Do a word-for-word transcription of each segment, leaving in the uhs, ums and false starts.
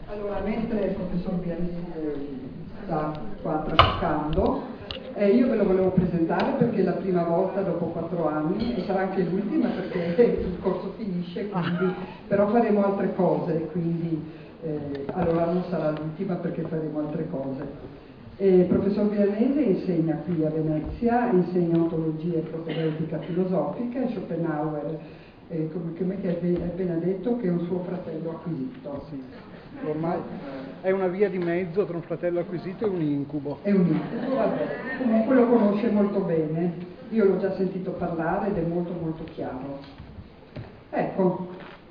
Allora, mentre il professor Bianese sta qua traficando, eh, io ve lo volevo presentare perché è la prima volta dopo quattro anni e sarà anche l'ultima perché il corso finisce, quindi, però faremo altre cose, quindi eh, allora non sarà l'ultima perché faremo altre cose. Il professor Bianese insegna qui a Venezia, insegna ontologia e propedeutica filosofica e Schopenhauer, eh, come, come che hai appena detto, che è un suo fratello acquisito. Sì. Ormai è una via di mezzo tra un fratello acquisito e un incubo. È un incubo, vabbè. Comunque lo conosce molto bene. Io l'ho già sentito parlare ed è molto molto chiaro. Ecco.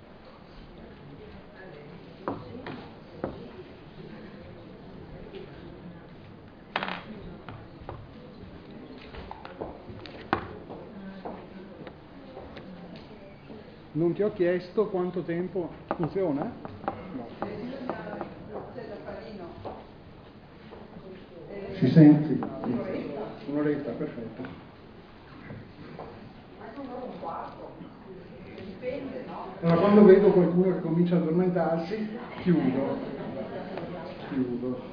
Non ti ho chiesto quanto tempo funziona? No. Si sente? Un'oretta? Un'oretta, perfetto. Anche un'ora e un quarto. Dipende, no? Allora, quando vedo qualcuno che comincia a addormentarsi, chiudo. Chiudo.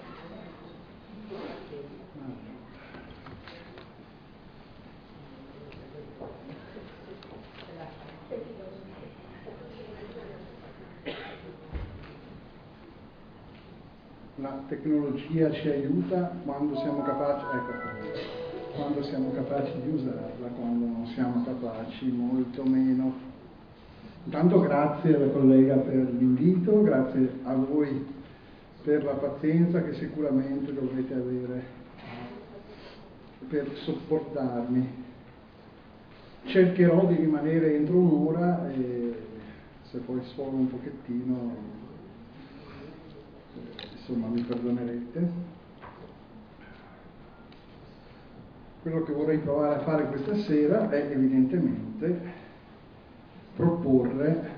La tecnologia ci aiuta quando siamo capaci, ecco, quando siamo capaci di usarla, quando non siamo capaci molto meno. Intanto grazie alla collega per l'invito, grazie a voi per la pazienza che sicuramente dovrete avere per sopportarmi. Cercherò di rimanere entro un'ora e se poi sfogo un pochettino, insomma, mi perdonerete. Quello che vorrei provare a fare questa sera è evidentemente proporre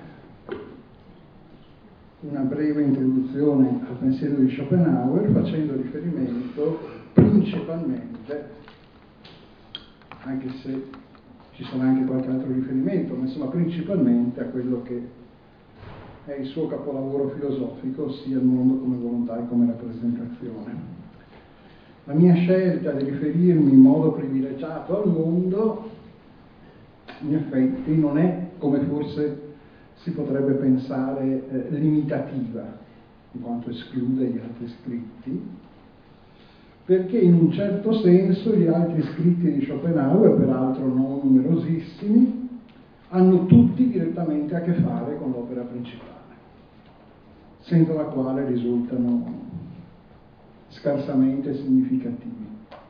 una breve introduzione al pensiero di Schopenhauer facendo riferimento principalmente, anche se ci sarà anche qualche altro riferimento, ma insomma principalmente a quello che è il suo capolavoro filosofico, ossia il mondo come volontà e come rappresentazione. La mia scelta di riferirmi in modo privilegiato al mondo, in effetti, non è, come forse si potrebbe pensare, eh, limitativa, in quanto esclude gli altri scritti, perché in un certo senso gli altri scritti di Schopenhauer, peraltro non numerosissimi, hanno tutti direttamente a che fare con l'opera principale, senza la quale risultano scarsamente significativi.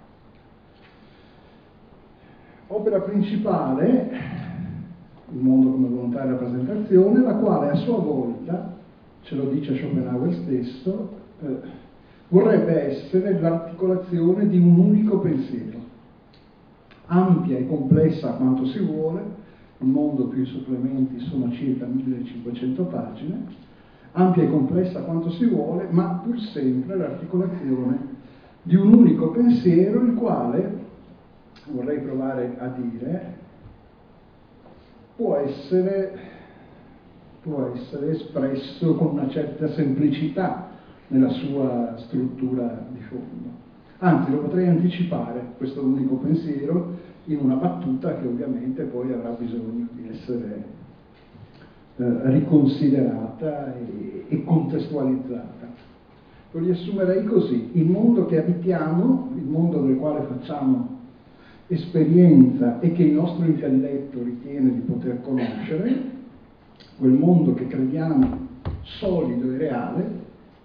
Opera principale, il mondo come volontà e rappresentazione, la quale a sua volta, ce lo dice Schopenhauer stesso, eh, vorrebbe essere l'articolazione di un unico pensiero, ampia e complessa quanto si vuole, il mondo più i supplementi sono circa millecinquecento pagine, ampia e complessa quanto si vuole, ma pur sempre l'articolazione di un unico pensiero, il quale, vorrei provare a dire, può essere, può essere espresso con una certa semplicità nella sua struttura di fondo. Anzi, lo potrei anticipare, questo unico pensiero, in una battuta che ovviamente poi avrà bisogno di essere eh, riconsiderata e, e contestualizzata. Lo riassumerei così: il mondo che abitiamo, il mondo nel quale facciamo esperienza e che il nostro intelletto ritiene di poter conoscere, quel mondo che crediamo solido e reale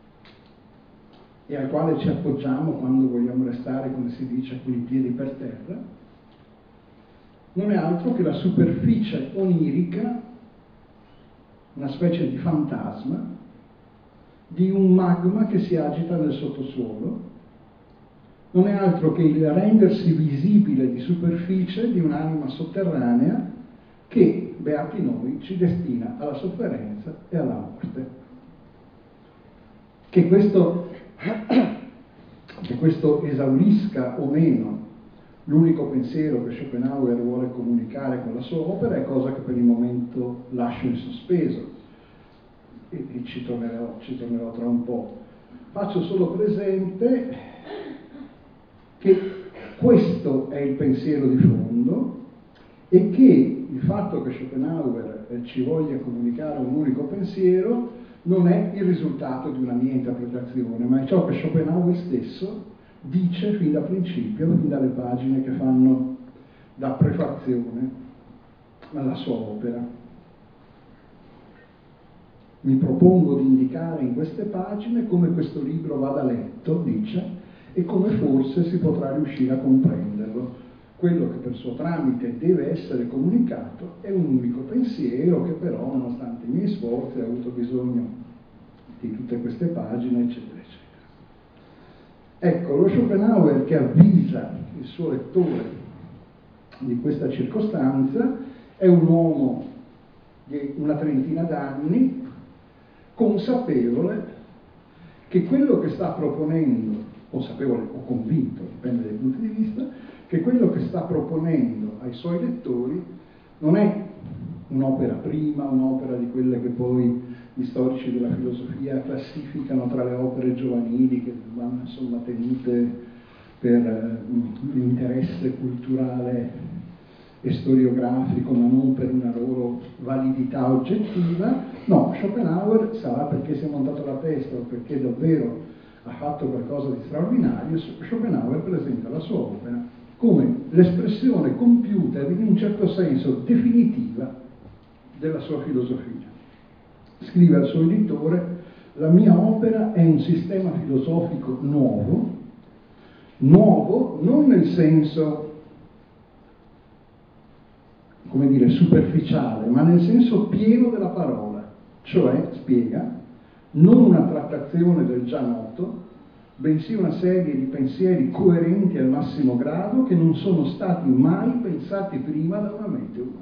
e al quale ci appoggiamo quando vogliamo restare, come si dice, con i piedi per terra, non è altro che la superficie onirica, una specie di fantasma di un magma che si agita nel sottosuolo, non è altro che il rendersi visibile di superficie di un'anima sotterranea che, beati noi, ci destina alla sofferenza e alla morte. Che questo, che questo esaurisca o meno l'unico pensiero che Schopenhauer vuole comunicare con la sua opera è cosa che per il momento lascio in sospeso. e, e ci, tornerò, ci tornerò tra un po'. Faccio solo presente che questo è il pensiero di fondo e che il fatto che Schopenhauer eh, ci voglia comunicare un unico pensiero non è il risultato di una mia interpretazione, ma è ciò che Schopenhauer stesso dice fin da principio, fin dalle pagine che fanno da prefazione alla sua opera. Mi propongo di indicare in queste pagine come questo libro vada letto, dice, e come forse si potrà riuscire a comprenderlo. Quello che per suo tramite deve essere comunicato è un unico pensiero che però, nonostante i miei sforzi, ha avuto bisogno di tutte queste pagine, eccetera, eccetera. Ecco, lo Schopenhauer che avvisa il suo lettore di questa circostanza è un uomo di una trentina d'anni, consapevole che quello che sta proponendo, consapevole o convinto, dipende dai punti di vista, che quello che sta proponendo ai suoi lettori non è un'opera prima, un'opera di quelle che poi gli storici della filosofia classificano tra le opere giovanili che vanno insomma tenute per l'interesse culturale e storiografico, ma non per una loro validità oggettiva. No, Schopenhauer sarà perché si è montato la testa o perché davvero ha fatto qualcosa di straordinario. Schopenhauer presenta la sua opera come l'espressione compiuta e in un certo senso definitiva della sua filosofia. Scrive al suo editore: la mia opera è un sistema filosofico nuovo, nuovo non nel senso, come dire, superficiale, ma nel senso pieno della parola, cioè, spiega, non una trattazione del già noto, bensì una serie di pensieri coerenti al massimo grado che non sono stati mai pensati prima da una mente umana.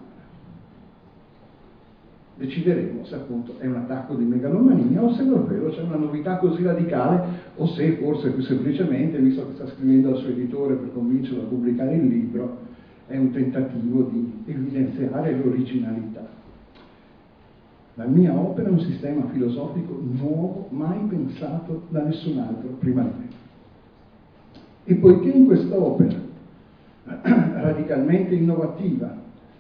Decideremo se appunto è un attacco di megalomania o se davvero c'è una novità così radicale, o se forse più semplicemente, visto che sta scrivendo al suo editore per convincerlo a pubblicare il libro, è un tentativo di evidenziare l'originalità. La mia opera è un sistema filosofico nuovo, mai pensato da nessun altro prima di me. E poiché in quest'opera radicalmente innovativa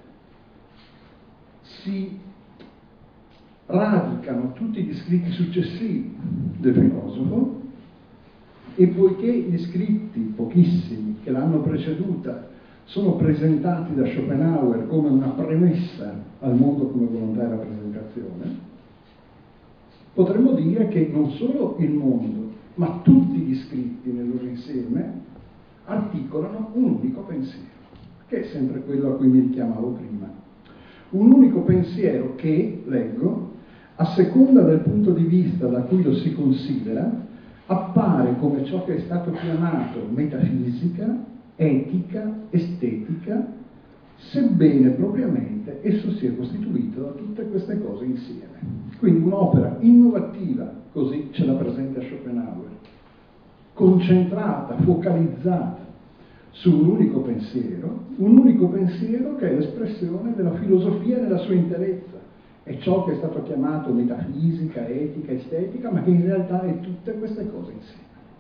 si radicano tutti gli scritti successivi del filosofo, e poiché gli scritti, pochissimi, che l'hanno preceduta sono presentati da Schopenhauer come una premessa al mondo come volontà e rappresentazione, potremmo dire che non solo il mondo, ma tutti gli scritti nel loro insieme articolano un unico pensiero, che è sempre quello a cui mi richiamavo prima. Un unico pensiero che, leggo, a seconda del punto di vista da cui lo si considera, appare come ciò che è stato chiamato metafisica, etica, estetica, sebbene propriamente esso sia costituito da tutte queste cose insieme. Quindi un'opera innovativa, così ce la presenta Schopenhauer, concentrata, focalizzata su un unico pensiero, un unico pensiero che è l'espressione della filosofia nella sua interezza. È ciò che è stato chiamato metafisica, etica, estetica, ma che in realtà è tutte queste cose insieme.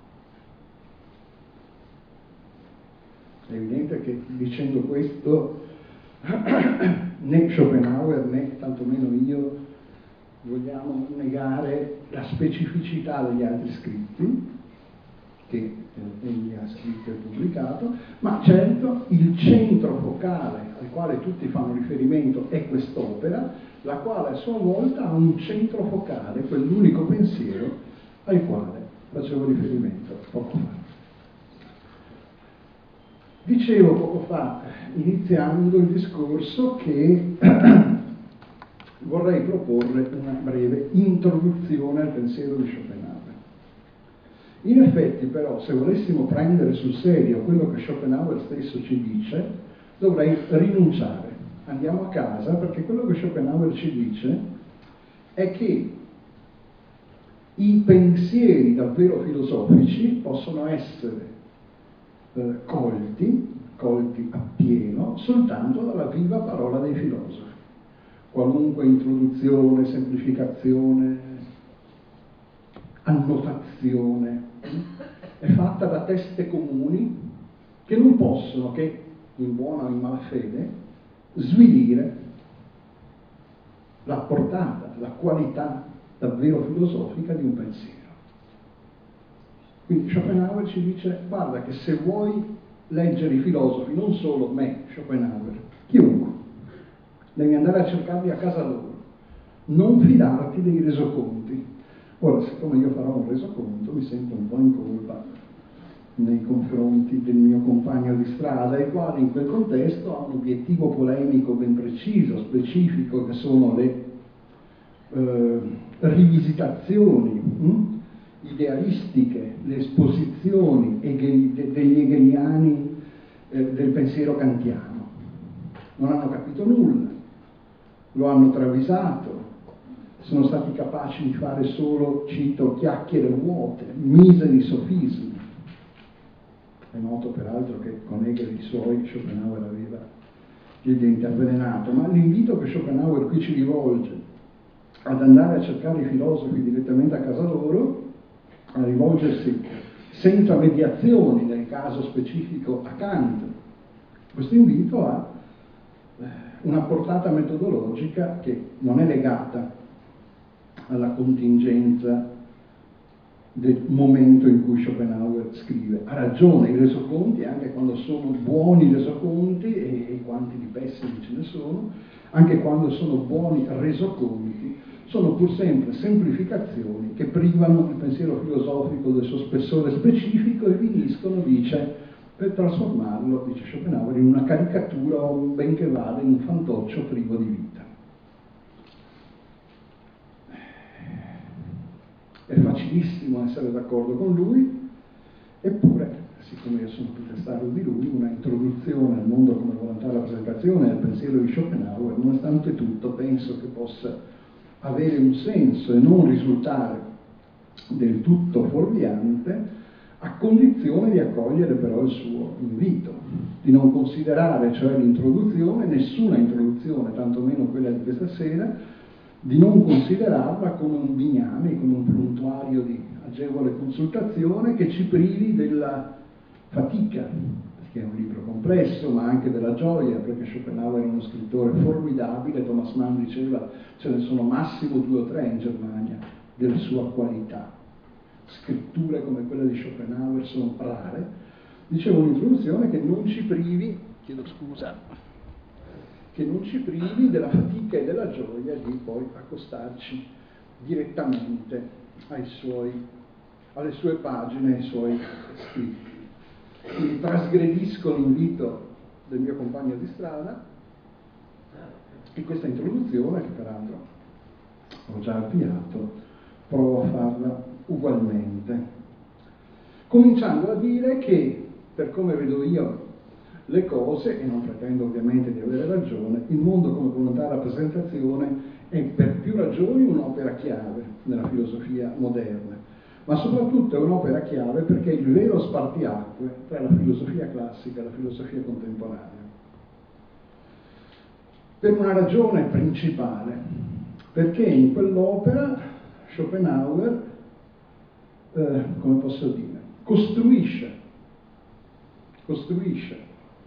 È evidente che dicendo questo né Schopenhauer né tantomeno io vogliamo negare la specificità degli altri scritti che egli ha scritto e pubblicato, ma certo il centro focale al quale tutti fanno riferimento è quest'opera, la quale a sua volta ha un centro focale, quell'unico pensiero al quale facevo riferimento poco fa. Dicevo poco fa, iniziando il discorso, che vorrei proporre una breve introduzione al pensiero di Schopenhauer. In effetti, però, se volessimo prendere sul serio quello che Schopenhauer stesso ci dice, dovrei rinunciare. Andiamo a casa, perché quello che Schopenhauer ci dice è che i pensieri davvero filosofici possono essere eh, colti, colti appieno, soltanto dalla viva parola dei filosofi. Qualunque introduzione, semplificazione, annotazione, è fatta da teste comuni che non possono che, in buona o in malafede, svilire la portata, la qualità davvero filosofica di un pensiero. Quindi Schopenhauer ci dice: guarda che se vuoi leggere i filosofi, non solo me, Schopenhauer, chiunque, devi andare a cercarli a casa loro, non fidarti dei resoconti. Ora, siccome io farò un resoconto, mi sento un po' in colpa nei confronti del mio compagno di strada, il quale in quel contesto ha un obiettivo polemico ben preciso, specifico, che sono le eh, rivisitazioni hm? idealistiche, le esposizioni ege- degli hegeliani eh, del pensiero kantiano. Non hanno capito nulla, lo hanno travisato, sono stati capaci di fare solo, cito, chiacchiere vuote, miseri sofismi. È noto peraltro che con Hegel i suoi Schopenhauer aveva il dente avvelenato, ma l'invito che Schopenhauer qui ci rivolge ad andare a cercare i filosofi direttamente a casa loro, a rivolgersi senza mediazioni, nel caso specifico a Kant, questo invito ha una portata metodologica che non è legata alla contingenza del momento in cui Schopenhauer scrive. Ha ragione, i resoconti, anche quando sono buoni resoconti, e, e quanti di pessimi ce ne sono, anche quando sono buoni resoconti, sono pur sempre semplificazioni che privano il pensiero filosofico del suo spessore specifico e finiscono, dice, per trasformarlo, dice Schopenhauer, in una caricatura o ben che vada in un fantoccio privo di vita. È facilissimo essere d'accordo con lui, eppure, siccome io sono più testardo di lui, una introduzione al mondo come volontà e rappresentazione del pensiero di Schopenhauer, nonostante tutto, penso che possa avere un senso e non risultare del tutto fuorviante, a condizione di accogliere però il suo invito, di non considerare, cioè l'introduzione, nessuna introduzione, tantomeno quella di questa sera, di non considerarla come un bigname, come un prontuario di agevole consultazione che ci privi della fatica, perché è un libro complesso, ma anche della gioia, perché Schopenhauer è uno scrittore formidabile. Thomas Mann diceva ce ne sono massimo due o tre in Germania della sua qualità. Scritture come quella di Schopenhauer sono rare. Diceva un'introduzione che non ci privi, chiedo scusa, che non ci privi della fatica e della gioia di poi accostarci direttamente ai suoi, alle sue pagine, ai suoi scritti. Quindi trasgredisco l'invito del mio compagno di strada e questa introduzione, che peraltro ho già avviato, provo a farla ugualmente, cominciando a dire che, per come vedo io le cose, e non pretendo ovviamente di avere ragione, il mondo come volontà e rappresentazione è per più ragioni un'opera chiave nella filosofia moderna, ma soprattutto è un'opera chiave perché è il vero spartiacque tra la filosofia classica e la filosofia contemporanea. Per una ragione principale, perché in quell'opera Schopenhauer, eh, come posso dire, costruisce, costruisce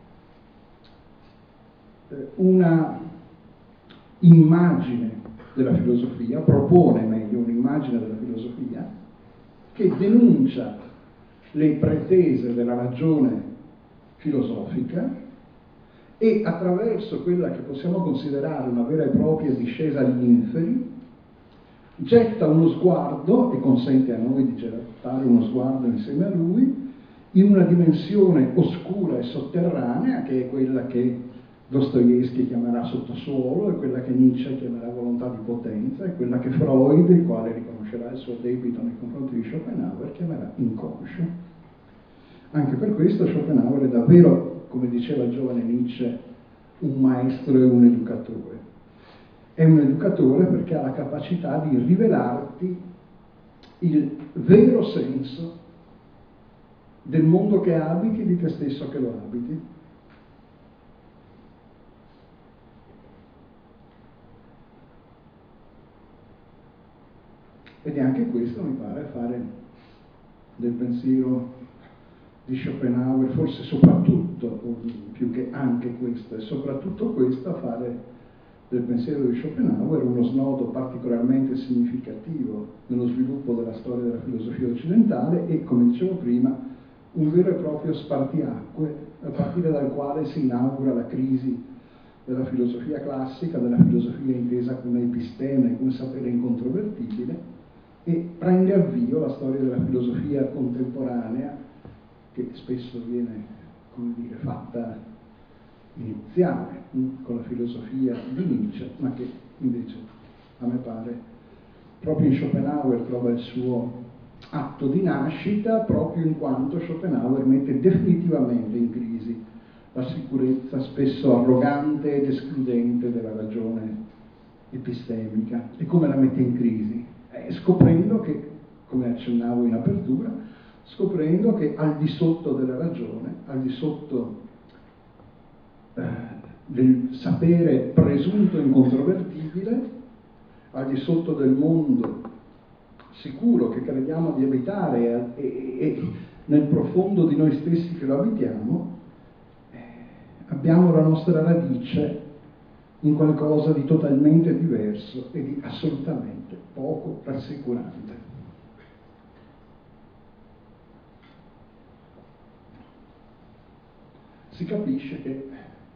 una immagine della filosofia, propone meglio un'immagine della filosofia che denuncia le pretese della ragione filosofica e attraverso quella che possiamo considerare una vera e propria discesa agli inferi getta uno sguardo, e consente a noi di gettare uno sguardo insieme a lui, in una dimensione oscura e sotterranea, che è quella che Dostoevsky chiamerà sottosuolo, è quella che Nietzsche chiamerà volontà di potenza, è quella che Freud, il quale riconoscerà il suo debito nei confronti di Schopenhauer, chiamerà inconscio. Anche per questo Schopenhauer è davvero, come diceva il giovane Nietzsche, un maestro e un educatore. È un educatore perché ha la capacità di rivelarti il vero senso del mondo che abiti e di te stesso che lo abiti. Ed è anche questo, mi pare, fare del pensiero di Schopenhauer, forse soprattutto, più che anche questo, e soprattutto questo, a fare del pensiero di Schopenhauer uno snodo particolarmente significativo nello sviluppo della storia della filosofia occidentale e, come dicevo prima, un vero e proprio spartiacque a partire dal quale si inaugura la crisi della filosofia classica, della filosofia intesa come episteme, come sapere incontrovertibile, e prende avvio la storia della filosofia contemporanea, che spesso viene, come dire, fatta iniziale mh, con la filosofia di Nietzsche, ma che invece, a me pare, proprio in Schopenhauer trova il suo atto di nascita, proprio in quanto Schopenhauer mette definitivamente in crisi la sicurezza spesso arrogante ed escludente della ragione epistemica. E come la mette in crisi? Eh, scoprendo che, come accennavo in apertura, scoprendo che al di sotto della ragione, al di sotto eh, del sapere presunto incontrovertibile, al di sotto del mondo sicuro che crediamo di abitare e, e, e nel profondo di noi stessi che lo abitiamo, eh, abbiamo la nostra radice in qualcosa di totalmente diverso e di assolutamente poco rassicurante. Si capisce che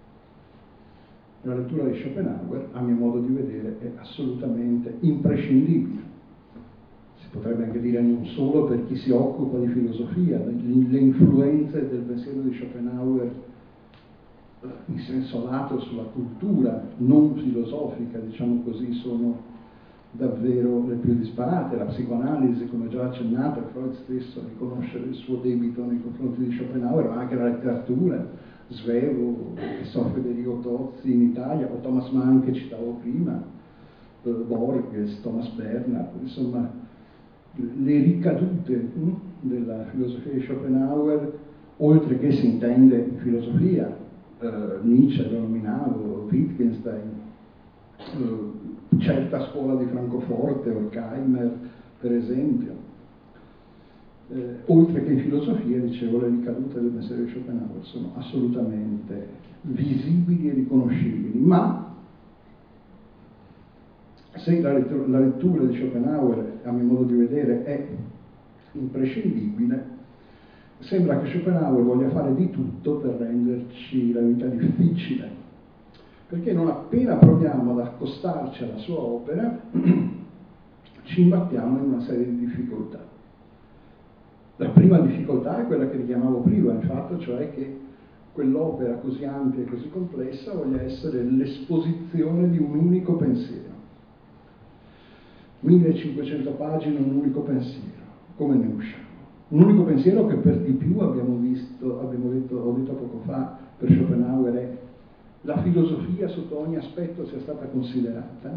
la lettura di Schopenhauer, a mio modo di vedere, è assolutamente imprescindibile. Si potrebbe anche dire non solo per chi si occupa di filosofia, le influenze del pensiero di Schopenhauer in senso lato sulla cultura non filosofica, diciamo così, sono davvero le più disparate. La psicoanalisi, come già accennato, Freud stesso riconosce il suo debito nei confronti di Schopenhauer, ma anche la letteratura, Svevo, che so, Federico Tozzi in Italia, o Thomas Mann che citavo prima, Borges, Thomas Bernhard, insomma, le ricadute mh, della filosofia di Schopenhauer, oltre che si intende in filosofia, eh, Nietzsche lo nominavo, Wittgenstein, eh, certa scuola di Francoforte, Horkheimer per esempio, eh, oltre che in filosofia, dicevo, le ricadute del pensiero di Schopenhauer sono assolutamente visibili e riconoscibili, ma se la lettura, la lettura di Schopenhauer, a mio modo di vedere, è imprescindibile, sembra che Schopenhauer voglia fare di tutto per renderci la vita difficile, perché non appena proviamo ad accostarci alla sua opera ci imbattiamo in una serie di difficoltà. La prima difficoltà è quella che richiamavo prima, il fatto cioè che quell'opera così ampia e così complessa voglia essere l'esposizione di un unico pensiero. millecinquecento pagine, un unico pensiero. Come ne usciamo? Un unico pensiero che per di più abbiamo visto, abbiamo detto, ho detto poco fa, per Schopenhauer è la filosofia sotto ogni aspetto sia stata considerata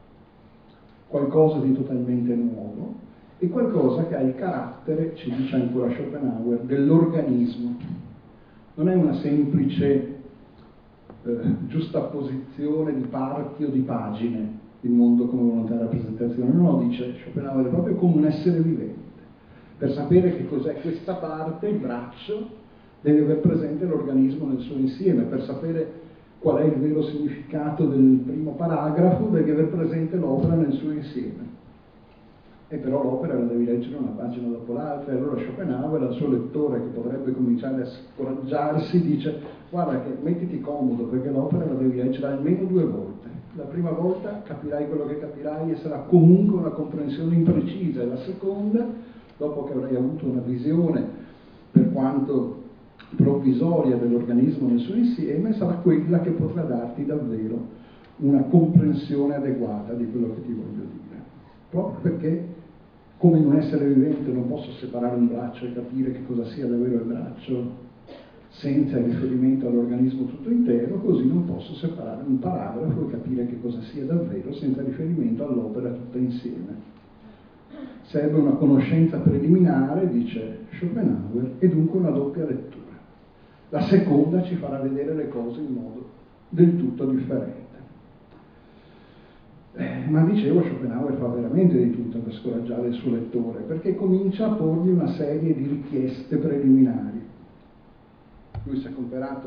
qualcosa di totalmente nuovo e qualcosa che ha il carattere, ci dice ancora Schopenhauer, dell'organismo. Non è una semplice eh, giustapposizione di parti o di pagine, il mondo come volontà di rappresentazione, no, dice Schopenhauer, è proprio come un essere vivente. Per sapere che cos'è questa parte, il braccio, deve aver presente l'organismo nel suo insieme. Per sapere qual è il vero significato del primo paragrafo, devi aver presente l'opera nel suo insieme. E però l'opera la devi leggere una pagina dopo l'altra, e allora Schopenhauer, al suo lettore che potrebbe cominciare a scoraggiarsi, dice: guarda che mettiti comodo perché l'opera la devi leggere almeno due volte. La prima volta capirai quello che capirai e sarà comunque una comprensione imprecisa, e la seconda, dopo che avrai avuto una visione, per quanto provvisoria, dell'organismo nel suo insieme, sarà quella che potrà darti davvero una comprensione adeguata di quello che ti voglio dire. Proprio perché, come in un essere vivente non posso separare un braccio e capire che cosa sia davvero il braccio senza il riferimento all'organismo tutto intero, così non posso separare un paragrafo e capire che cosa sia davvero senza riferimento all'opera tutta insieme. Serve una conoscenza preliminare, dice Schopenhauer, e dunque una doppia lettura. La seconda ci farà vedere le cose in modo del tutto differente. Eh, ma dicevo, Schopenhauer fa veramente di tutto per scoraggiare il suo lettore, perché comincia a porgli una serie di richieste preliminari. Lui si è comperato,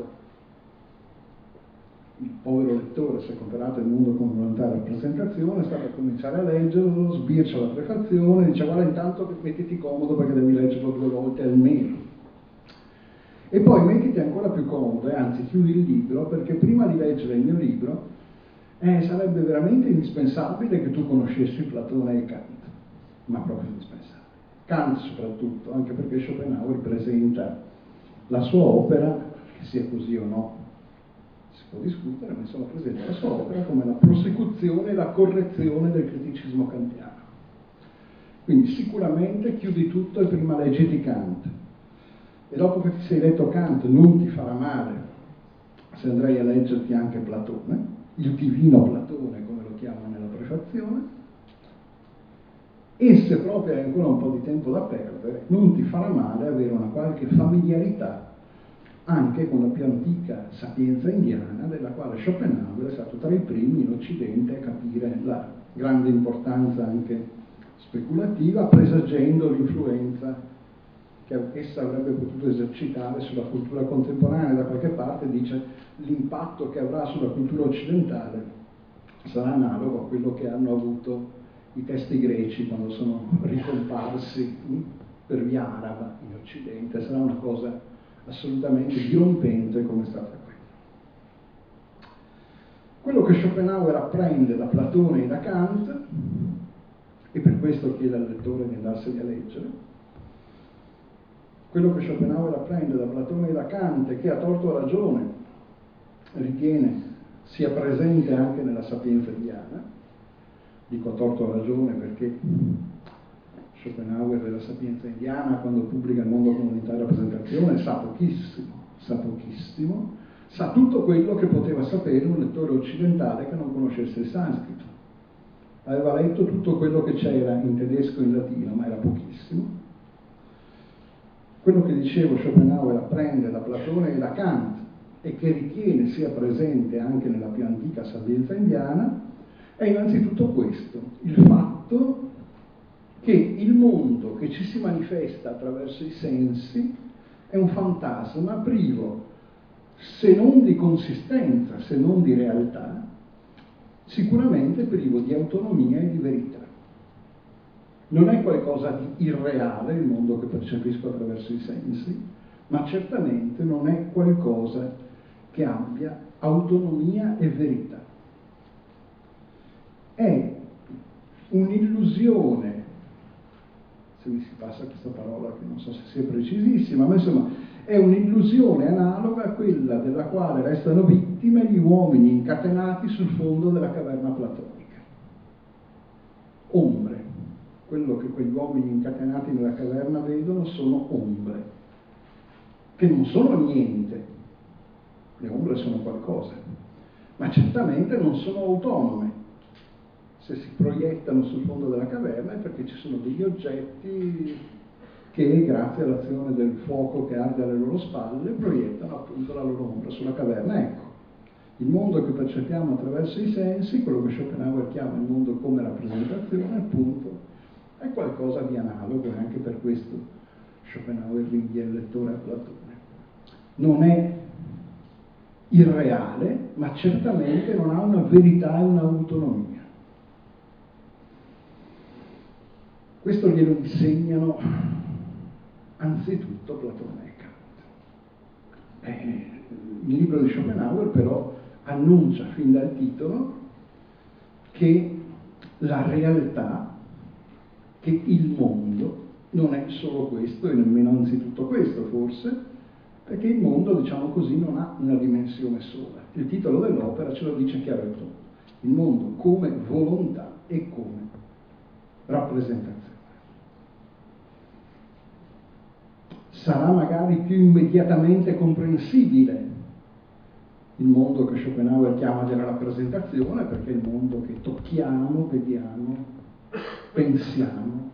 il povero lettore si è comperato il mondo come volontaria rappresentazione, sta per cominciare a leggerlo, sbircia la prefazione, dice guarda intanto mettiti comodo perché devi leggerlo due volte almeno. E poi mettiti ancora più comodo, e anzi chiudi il libro, perché prima di leggere il mio libro Eh, sarebbe veramente indispensabile che tu conoscessi Platone e Kant, ma proprio indispensabile. Kant soprattutto, anche perché Schopenhauer presenta la sua opera, che sia così o no, si può discutere, ma insomma presenta la sua opera come la prosecuzione e la correzione del criticismo kantiano. Quindi sicuramente chiudi tutto e prima leggiti Kant. E dopo che ti sei letto Kant non ti farà male se andrai a leggerti anche Platone, il divino Platone, come lo chiama nella prefazione, e se proprio hai ancora un po' di tempo da perdere, non ti farà male avere una qualche familiarità anche con la più antica sapienza indiana, della quale Schopenhauer è stato tra i primi in Occidente a capire la grande importanza anche speculativa, presagendo l'influenza che essa avrebbe potuto esercitare sulla cultura contemporanea. Da qualche parte dice l'impatto che avrà sulla cultura occidentale sarà analogo a quello che hanno avuto i testi greci quando sono ricomparsi per via araba in Occidente. Sarà una cosa assolutamente dirompente come è stata quella. Quello che Schopenhauer apprende da Platone e da Kant, e per questo chiede al lettore di andarseli a leggere, quello che Schopenhauer apprende da Platone e da Kant, e che a torto o ragione ritiene sia presente anche nella sapienza indiana, dico a torto o ragione perché Schopenhauer della sapienza indiana, quando pubblica Il mondo come unità di rappresentazione, sa pochissimo, sa pochissimo, sa tutto quello che poteva sapere un lettore occidentale che non conoscesse il sanscrito. Aveva letto tutto quello che c'era in tedesco e in latino, ma era pochissimo. Quello che dicevo Schopenhauer apprende da Platone e da Kant e che ritiene sia presente anche nella più antica sapienza indiana è innanzitutto questo, il fatto che il mondo che ci si manifesta attraverso i sensi è un fantasma privo, se non di consistenza, se non di realtà, sicuramente privo di autonomia e di verità. Non è qualcosa di irreale il mondo che percepisco attraverso i sensi, ma certamente non è qualcosa che abbia autonomia e verità. È un'illusione, se mi si passa questa parola che non so se sia precisissima, ma insomma è un'illusione analoga a quella della quale restano vittime gli uomini incatenati sul fondo della caverna platonica. Ombre. Quello che quegli uomini incatenati nella caverna vedono sono ombre, che non sono niente. Le ombre sono qualcosa, ma certamente non sono autonome. Se si proiettano sul fondo della caverna è perché ci sono degli oggetti che, grazie all'azione del fuoco che arde alle loro spalle, proiettano appunto la loro ombra sulla caverna. Ecco, il mondo che percepiamo attraverso i sensi, quello che Schopenhauer chiama il mondo come rappresentazione, appunto, è qualcosa di analogo, e anche per questo Schopenhauer rinvia il lettore a Platone. Non è irreale, ma certamente non ha una verità e un'autonomia. Questo glielo insegnano anzitutto Platone e Kant. Eh, il libro di Schopenhauer però annuncia fin dal titolo che la realtà, che il mondo non è solo questo e nemmeno anzitutto questo forse, perché il mondo, diciamo così, non ha una dimensione sola. Il titolo dell'opera ce lo dice chiaro e tondo: il mondo come volontà e come rappresentazione. Sarà magari più immediatamente comprensibile il mondo che Schopenhauer chiama della rappresentazione, perché è il mondo che tocchiamo, vediamo, pensiamo,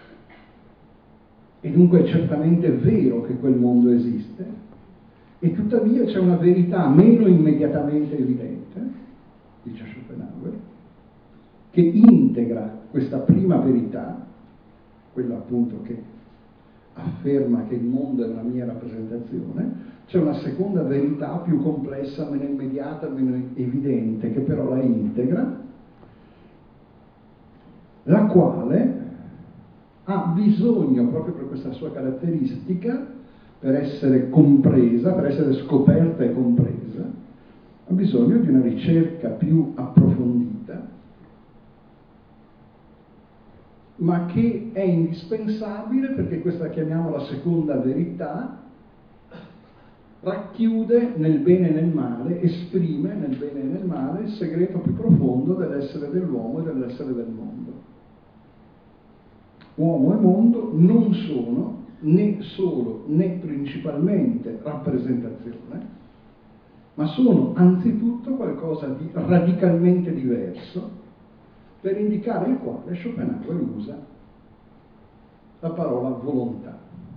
e dunque è certamente vero che quel mondo esiste, e tuttavia c'è una verità meno immediatamente evidente, dice Schopenhauer, che integra questa prima verità, quella appunto che afferma che il mondo è una mia rappresentazione, c'è una seconda verità più complessa, meno immediata, meno evidente, che però la integra, la quale ha bisogno, proprio per questa sua caratteristica, per essere compresa, per essere scoperta e compresa, ha bisogno di una ricerca più approfondita, ma che è indispensabile perché questa, chiamiamola seconda verità, racchiude nel bene e nel male, esprime nel bene e nel male il segreto più profondo dell'essere dell'uomo e dell'essere del mondo. Uomo e mondo non sono né solo né principalmente rappresentazione, ma sono anzitutto qualcosa di radicalmente diverso, per indicare il quale Schopenhauer usa la parola volontà.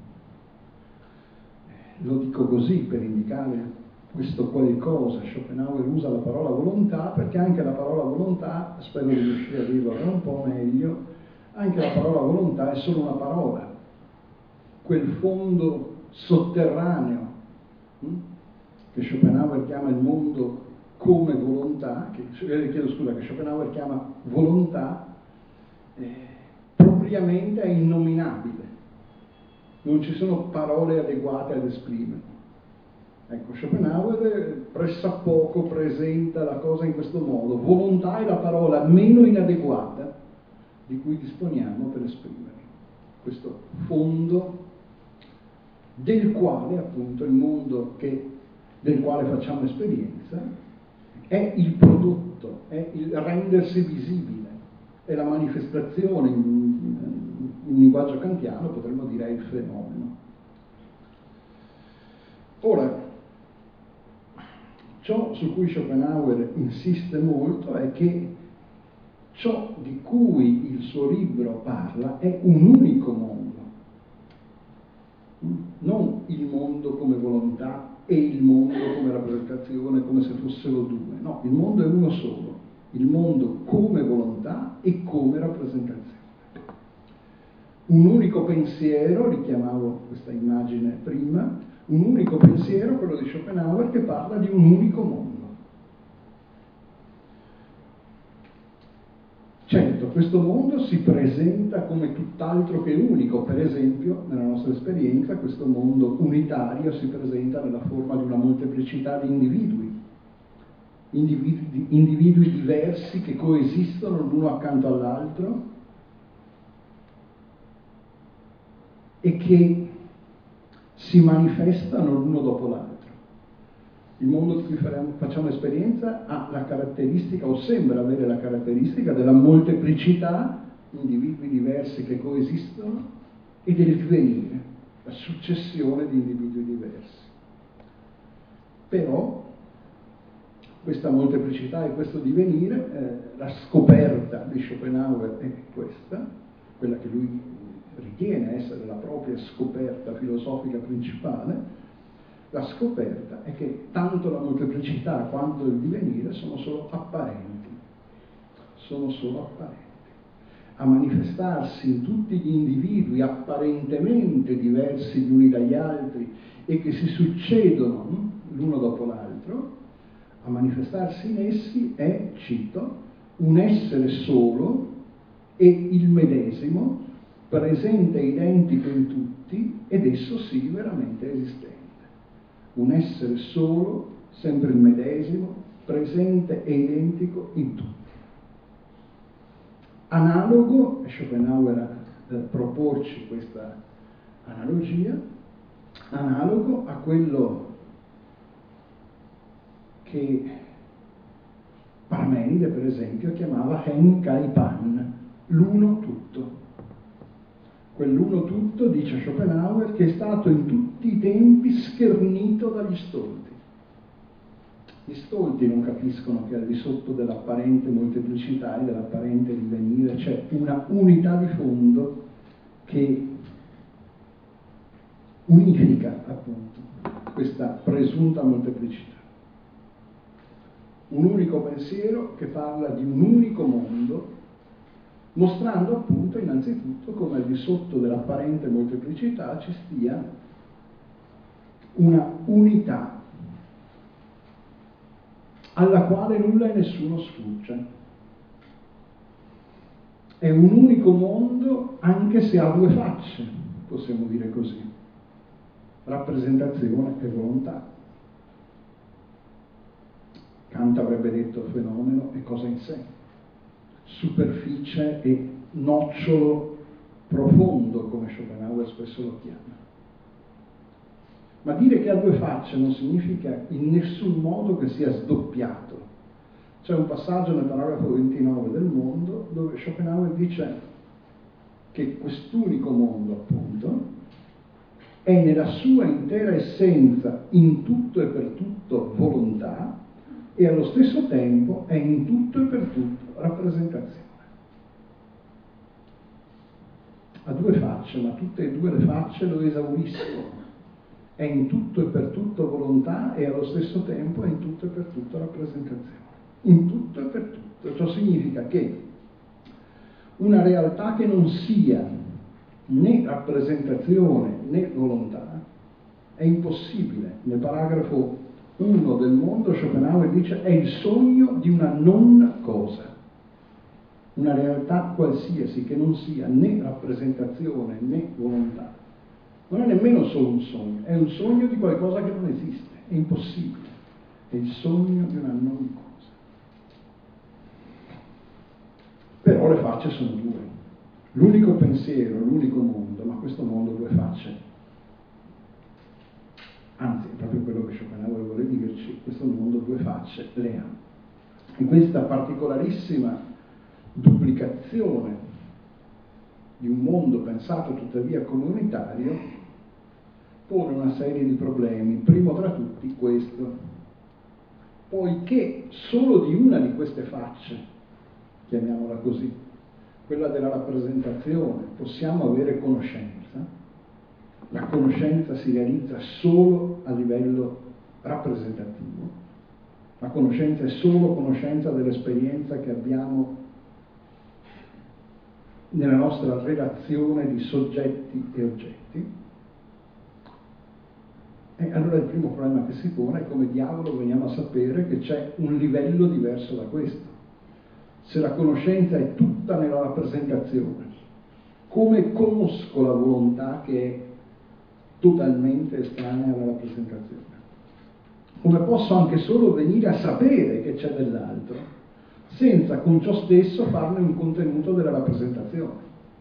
Lo dico così per indicare questo qualcosa. Schopenhauer usa la parola volontà perché anche la parola volontà, spero di riuscire a dirlo un po' meglio, anche la parola volontà è solo una parola, quel fondo sotterraneo hm? che Schopenhauer chiama il mondo come volontà, che, chiedo scusa, che Schopenhauer chiama volontà, eh, propriamente è innominabile, non ci sono parole adeguate ad esprimerlo. Ecco, Schopenhauer pressappoco presenta la cosa in questo modo: volontà è la parola meno inadeguata di cui disponiamo per esprimere questo fondo del quale appunto il mondo che, del quale facciamo esperienza è il prodotto, è il rendersi visibile, è la manifestazione, in, in linguaggio kantiano potremmo dire è il fenomeno. Ora, ciò su cui Schopenhauer insiste molto è che ciò di cui il suo libro parla è un unico mondo, non il mondo come volontà e il mondo come rappresentazione, come se fossero due. No, il mondo è uno solo, il mondo come volontà e come rappresentazione. Un unico pensiero, richiamavo questa immagine prima, un unico pensiero, quello di Schopenhauer, che parla di un unico mondo. Certo, questo mondo si presenta come tutt'altro che unico. Per esempio, nella nostra esperienza, questo mondo unitario si presenta nella forma di una molteplicità di individui, individui, individui diversi che coesistono l'uno accanto all'altro e che si manifestano l'uno dopo l'altro. Il mondo di cui facciamo esperienza ha la caratteristica, o sembra avere la caratteristica, della molteplicità di individui diversi che coesistono e del divenire, la successione di individui diversi. Però questa molteplicità e questo divenire, eh, la scoperta di Schopenhauer è questa, quella che lui ritiene essere la propria scoperta filosofica principale. La scoperta è che tanto la molteplicità quanto il divenire sono solo apparenti, sono solo apparenti. A manifestarsi in tutti gli individui apparentemente diversi gli uni dagli altri e che si succedono l'uno dopo l'altro, a manifestarsi in essi è, cito, un essere solo e il medesimo, presente e identico in tutti ed esso sì veramente esistente. Un essere solo, sempre il medesimo, presente e identico in tutti. Analogo, e Schopenhauer a eh, proporci questa analogia, analogo a quello che Parmenide, per esempio, chiamava Hen Kai Pan, l'uno tutto. Quell'uno tutto, dice Schopenhauer, che è stato in tutti i tempi schernito dagli stolti. Gli stolti non capiscono che al di sotto dell'apparente molteplicità e dell'apparente divenire c'è una unità di fondo che unifica appunto questa presunta molteplicità. Un unico pensiero che parla di un unico mondo mostrando appunto innanzitutto come al di sotto dell'apparente molteplicità ci stia una unità alla quale nulla e nessuno sfugge. È un unico mondo anche se ha due facce, possiamo dire così, rappresentazione e volontà. Kant avrebbe detto fenomeno è cosa in sé, superficie e nocciolo profondo, come Schopenhauer spesso lo chiama. Ma dire che ha due facce non significa in nessun modo che sia sdoppiato. C'è un passaggio nel paragrafo ventinove del Mondo dove Schopenhauer dice che quest'unico mondo, appunto, è nella sua intera essenza in tutto e per tutto volontà e allo stesso tempo è in tutto e per tutto rappresentazione. Ha due facce, ma tutte e due le facce lo esauriscono. È in tutto e per tutto volontà e allo stesso tempo è in tutto e per tutto rappresentazione. In tutto e per tutto. Ciò significa che una realtà che non sia né rappresentazione né volontà è impossibile. Nel paragrafo uno del Mondo Schopenhauer dice è il sogno di una non cosa. Una realtà qualsiasi che non sia né rappresentazione né volontà. Non è nemmeno solo un sogno, è un sogno di qualcosa che non esiste, è impossibile. È il sogno di una non cosa. Però le facce sono due. L'unico pensiero, l'unico mondo, ma questo mondo ha due facce. Anzi, è proprio quello che Schopenhauer vuole dirci, questo mondo due facce le ha. E questa particolarissima duplicazione di un mondo pensato tuttavia come unitario pone una serie di problemi, primo tra tutti questo, poiché solo di una di queste facce, chiamiamola così, quella della rappresentazione, possiamo avere conoscenza, la conoscenza si realizza solo a livello rappresentativo, la conoscenza è solo conoscenza dell'esperienza che abbiamo nella nostra relazione di soggetti e oggetti. E allora il primo problema che si pone è come diavolo veniamo a sapere che c'è un livello diverso da questo. Se la conoscenza è tutta nella rappresentazione, come conosco la volontà che è totalmente estranea alla rappresentazione? Come posso anche solo venire a sapere che c'è dell'altro, senza con ciò stesso farne un contenuto della rappresentazione?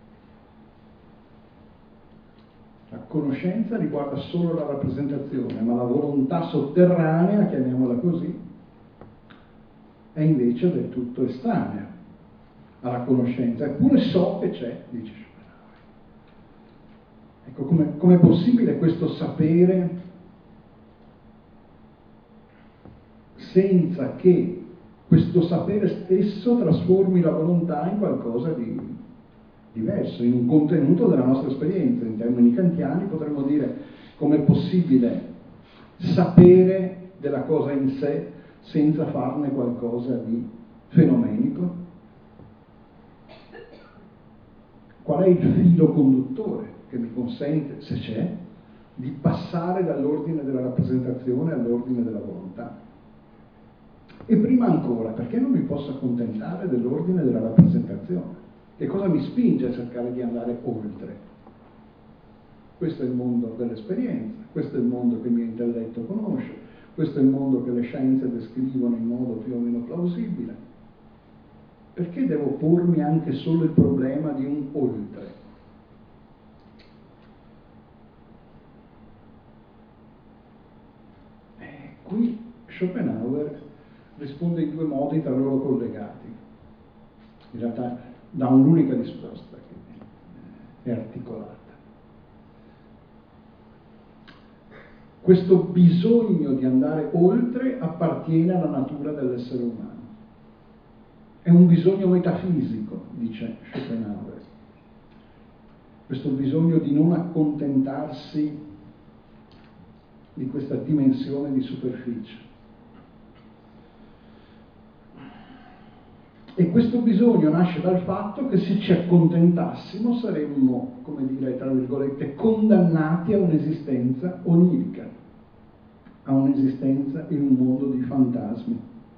La conoscenza riguarda solo la rappresentazione, ma la volontà sotterranea, chiamiamola così, è invece del tutto estranea alla conoscenza. Eppure so che c'è, dice Schopenhauer. Ecco, come, com'è possibile questo sapere senza che questo sapere stesso trasformi la volontà in qualcosa di diverso, in un contenuto della nostra esperienza? In termini kantiani potremmo dire com'è possibile sapere della cosa in sé senza farne qualcosa di fenomenico? Qual è il filo conduttore che mi consente, se c'è, di passare dall'ordine della rappresentazione all'ordine della volontà? E prima ancora, perché non mi posso accontentare dell'ordine della rappresentazione? Che cosa mi spinge a cercare di andare oltre? Questo è il mondo dell'esperienza, questo è il mondo che il mio intelletto conosce, questo è il mondo che le scienze descrivono in modo più o meno plausibile. Perché devo pormi anche solo il problema di un oltre? E qui Schopenhauer risponde in due modi tra loro collegati. In realtà dà un'unica risposta che è articolata. Questo bisogno di andare oltre appartiene alla natura dell'essere umano. È un bisogno metafisico, dice Schopenhauer. Questo bisogno di non accontentarsi di questa dimensione di superficie. E questo bisogno nasce dal fatto che se ci accontentassimo saremmo, come dire, tra virgolette, condannati a un'esistenza onirica, a un'esistenza in un mondo di fantasmi.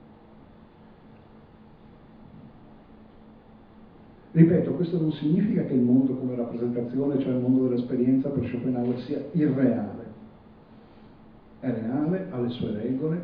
Ripeto, questo non significa che il mondo come rappresentazione, cioè il mondo dell'esperienza per Schopenhauer, sia irreale. È reale, ha le sue regole,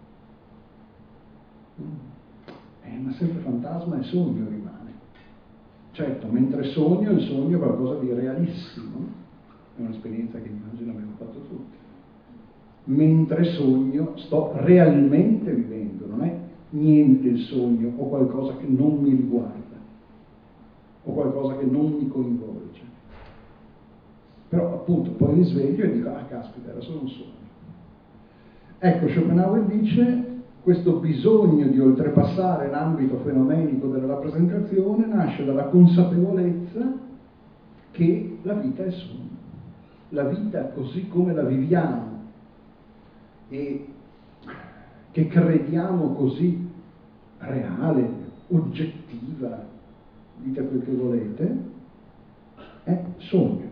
eh, ma sempre fantasma e sogno rimane. Certo, mentre sogno, il sogno è qualcosa di realissimo, è un'esperienza che immagino abbiamo fatto tutti. Mentre sogno sto realmente vivendo, non è niente il sogno o qualcosa che non mi riguarda o qualcosa che non mi coinvolge. Però appunto poi mi sveglio e dico, ah caspita, era solo un sogno. Ecco, Schopenhauer dice questo bisogno di oltrepassare l'ambito fenomenico della rappresentazione nasce dalla consapevolezza che la vita è sogno. La vita così come la viviamo e che crediamo così reale, oggettiva, dite quel che volete, è sogno.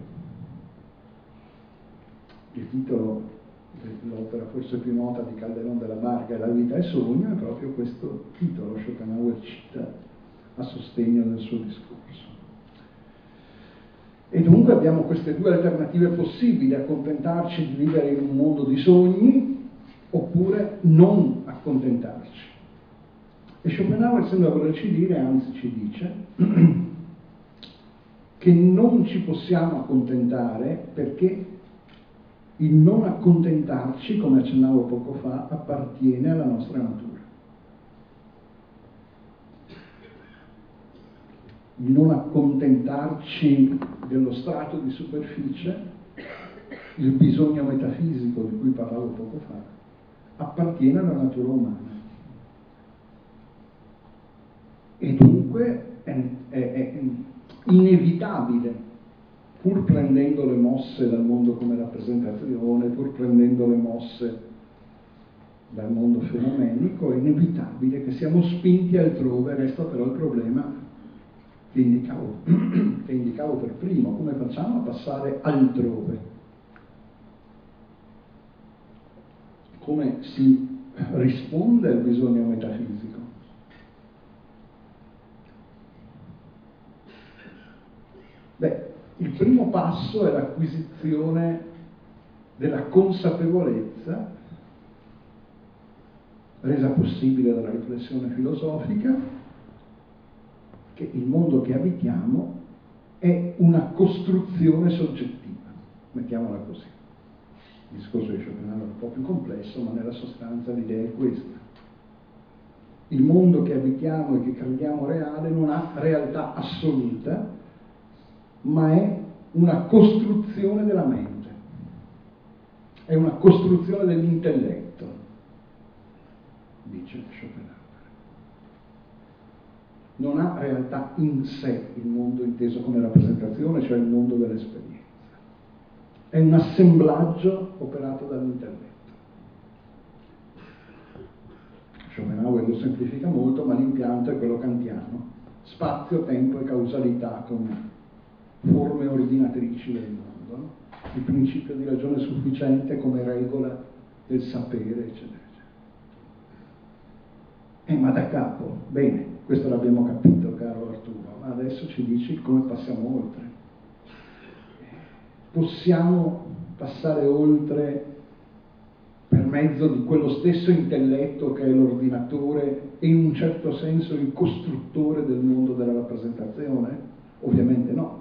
Il titolo dell'opera forse più nota di Calderón de la Barca, La vita è sogno, è proprio questo titolo Schopenhauer cita a sostegno del suo discorso. E dunque abbiamo queste due alternative possibili: accontentarci di vivere in un mondo di sogni oppure non accontentarci. E Schopenhauer sembra volerci dire, anzi ci dice, che non ci possiamo accontentare perché il non accontentarci, come accennavo poco fa, appartiene alla nostra natura. Il non accontentarci dello strato di superficie, il bisogno metafisico di cui parlavo poco fa, appartiene alla natura umana. E dunque è, è, è inevitabile, pur prendendo le mosse dal mondo come rappresentazione, pur prendendo le mosse dal mondo fenomenico, è inevitabile che siamo spinti altrove. Resta però il problema che indicavo, che indicavo per primo: come facciamo a passare altrove? Come si risponde al bisogno metafisico? Beh, il primo passo è l'acquisizione della consapevolezza, resa possibile dalla riflessione filosofica, che il mondo che abitiamo è una costruzione soggettiva, mettiamola così. Il discorso di Schopenhauer è un po' più complesso, ma nella sostanza l'idea è questa. Il mondo che abitiamo e che crediamo reale non ha realtà assoluta, ma è una costruzione della mente, è una costruzione dell'intelletto, dice Schopenhauer. Non ha realtà in sé il mondo inteso come rappresentazione, cioè il mondo dell'esperienza. È un assemblaggio operato dall'intelletto. Schopenhauer lo semplifica molto, ma l'impianto è quello kantiano: spazio, tempo e causalità come forme ordinatrici del mondo, no? Il principio di ragione sufficiente come regola del sapere, eccetera, eccetera. Eh, ma da capo, bene, questo l'abbiamo capito, caro Arturo, ma adesso ci dici come passiamo oltre. Possiamo passare oltre per mezzo di quello stesso intelletto che è l'ordinatore e in un certo senso il costruttore del mondo della rappresentazione? Ovviamente no.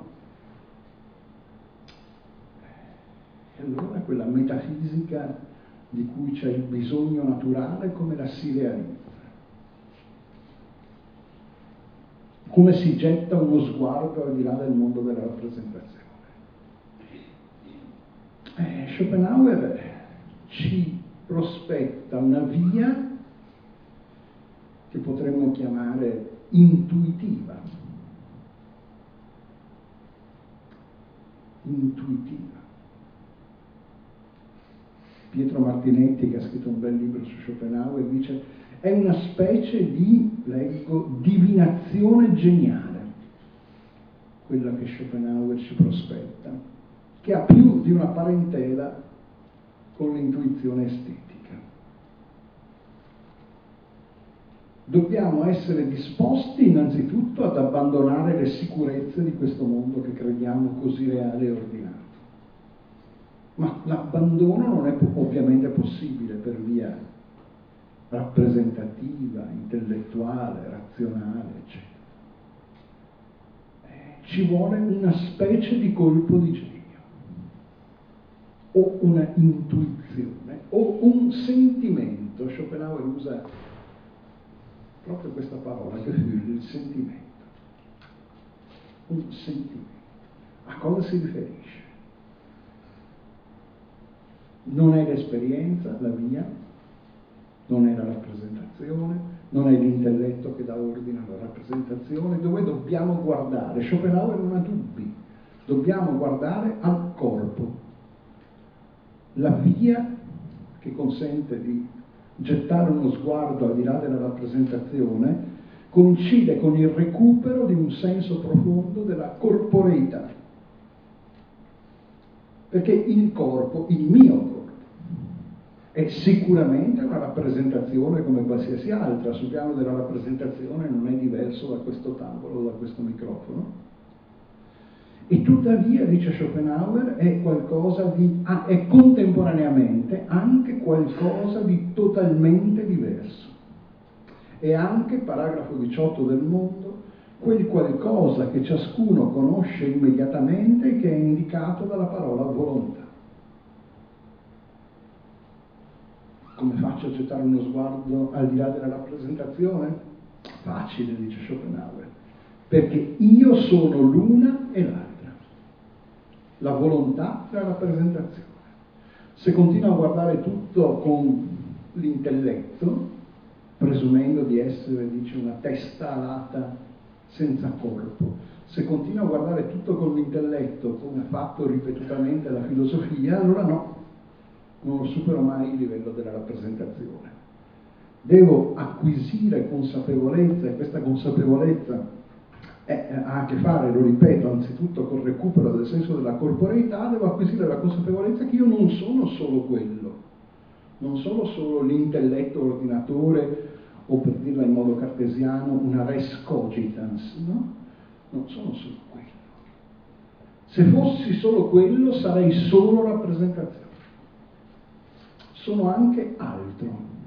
E allora quella metafisica di cui c'è il bisogno naturale, come la si realizza? Come si getta uno sguardo al di là del mondo della rappresentazione? Eh, Schopenhauer ci prospetta una via che potremmo chiamare intuitiva. Intuitiva. Pietro Martinetti, che ha scritto un bel libro su Schopenhauer, dice è una specie di, leggo, divinazione geniale, quella che Schopenhauer ci prospetta, che ha più di una parentela con l'intuizione estetica. Dobbiamo essere disposti innanzitutto ad abbandonare le sicurezze di questo mondo che crediamo così reale e ordinato. Ma l'abbandono non è ovviamente possibile per via rappresentativa, intellettuale, razionale, eccetera. Ci vuole una specie di colpo di genio, o una intuizione, o un sentimento. Schopenhauer usa proprio questa parola, che è il sentimento. Un sentimento. A cosa si riferisce? Non è l'esperienza la via, non è la rappresentazione, non è l'intelletto che dà ordine alla rappresentazione. Dove dobbiamo guardare? Schopenhauer non ha dubbi, dobbiamo guardare al corpo, la via che consente di gettare uno sguardo al di là della rappresentazione coincide con il recupero di un senso profondo della corporeità, perché il corpo, il mio corpo, è sicuramente una rappresentazione come qualsiasi altra. Sul piano della rappresentazione non è diverso da questo tavolo, da questo microfono, e tuttavia, dice Schopenhauer, è qualcosa di, ah, è contemporaneamente anche qualcosa di totalmente diverso. È anche, paragrafo diciotto del Mondo, quel qualcosa che ciascuno conosce immediatamente e che è indicato dalla parola volontà. Come faccio a gettare uno sguardo al di là della rappresentazione? Facile, dice Schopenhauer, perché io sono l'una e l'altra, la volontà e la rappresentazione. Se continuo a guardare tutto con l'intelletto, presumendo di essere, dice, una testa alata senza corpo, se continuo a guardare tutto con l'intelletto, come ha fatto ripetutamente la filosofia, allora no, non supero mai il livello della rappresentazione. Devo acquisire consapevolezza, e questa consapevolezza è, ha a che fare, lo ripeto, anzitutto col recupero del senso della corporeità. Devo acquisire la consapevolezza che io non sono solo quello, non sono solo l'intelletto ordinatore, o per dirla in modo cartesiano, una res cogitans, no? Non sono solo quello. Se fossi solo quello sarei solo rappresentazione. Sono anche altro.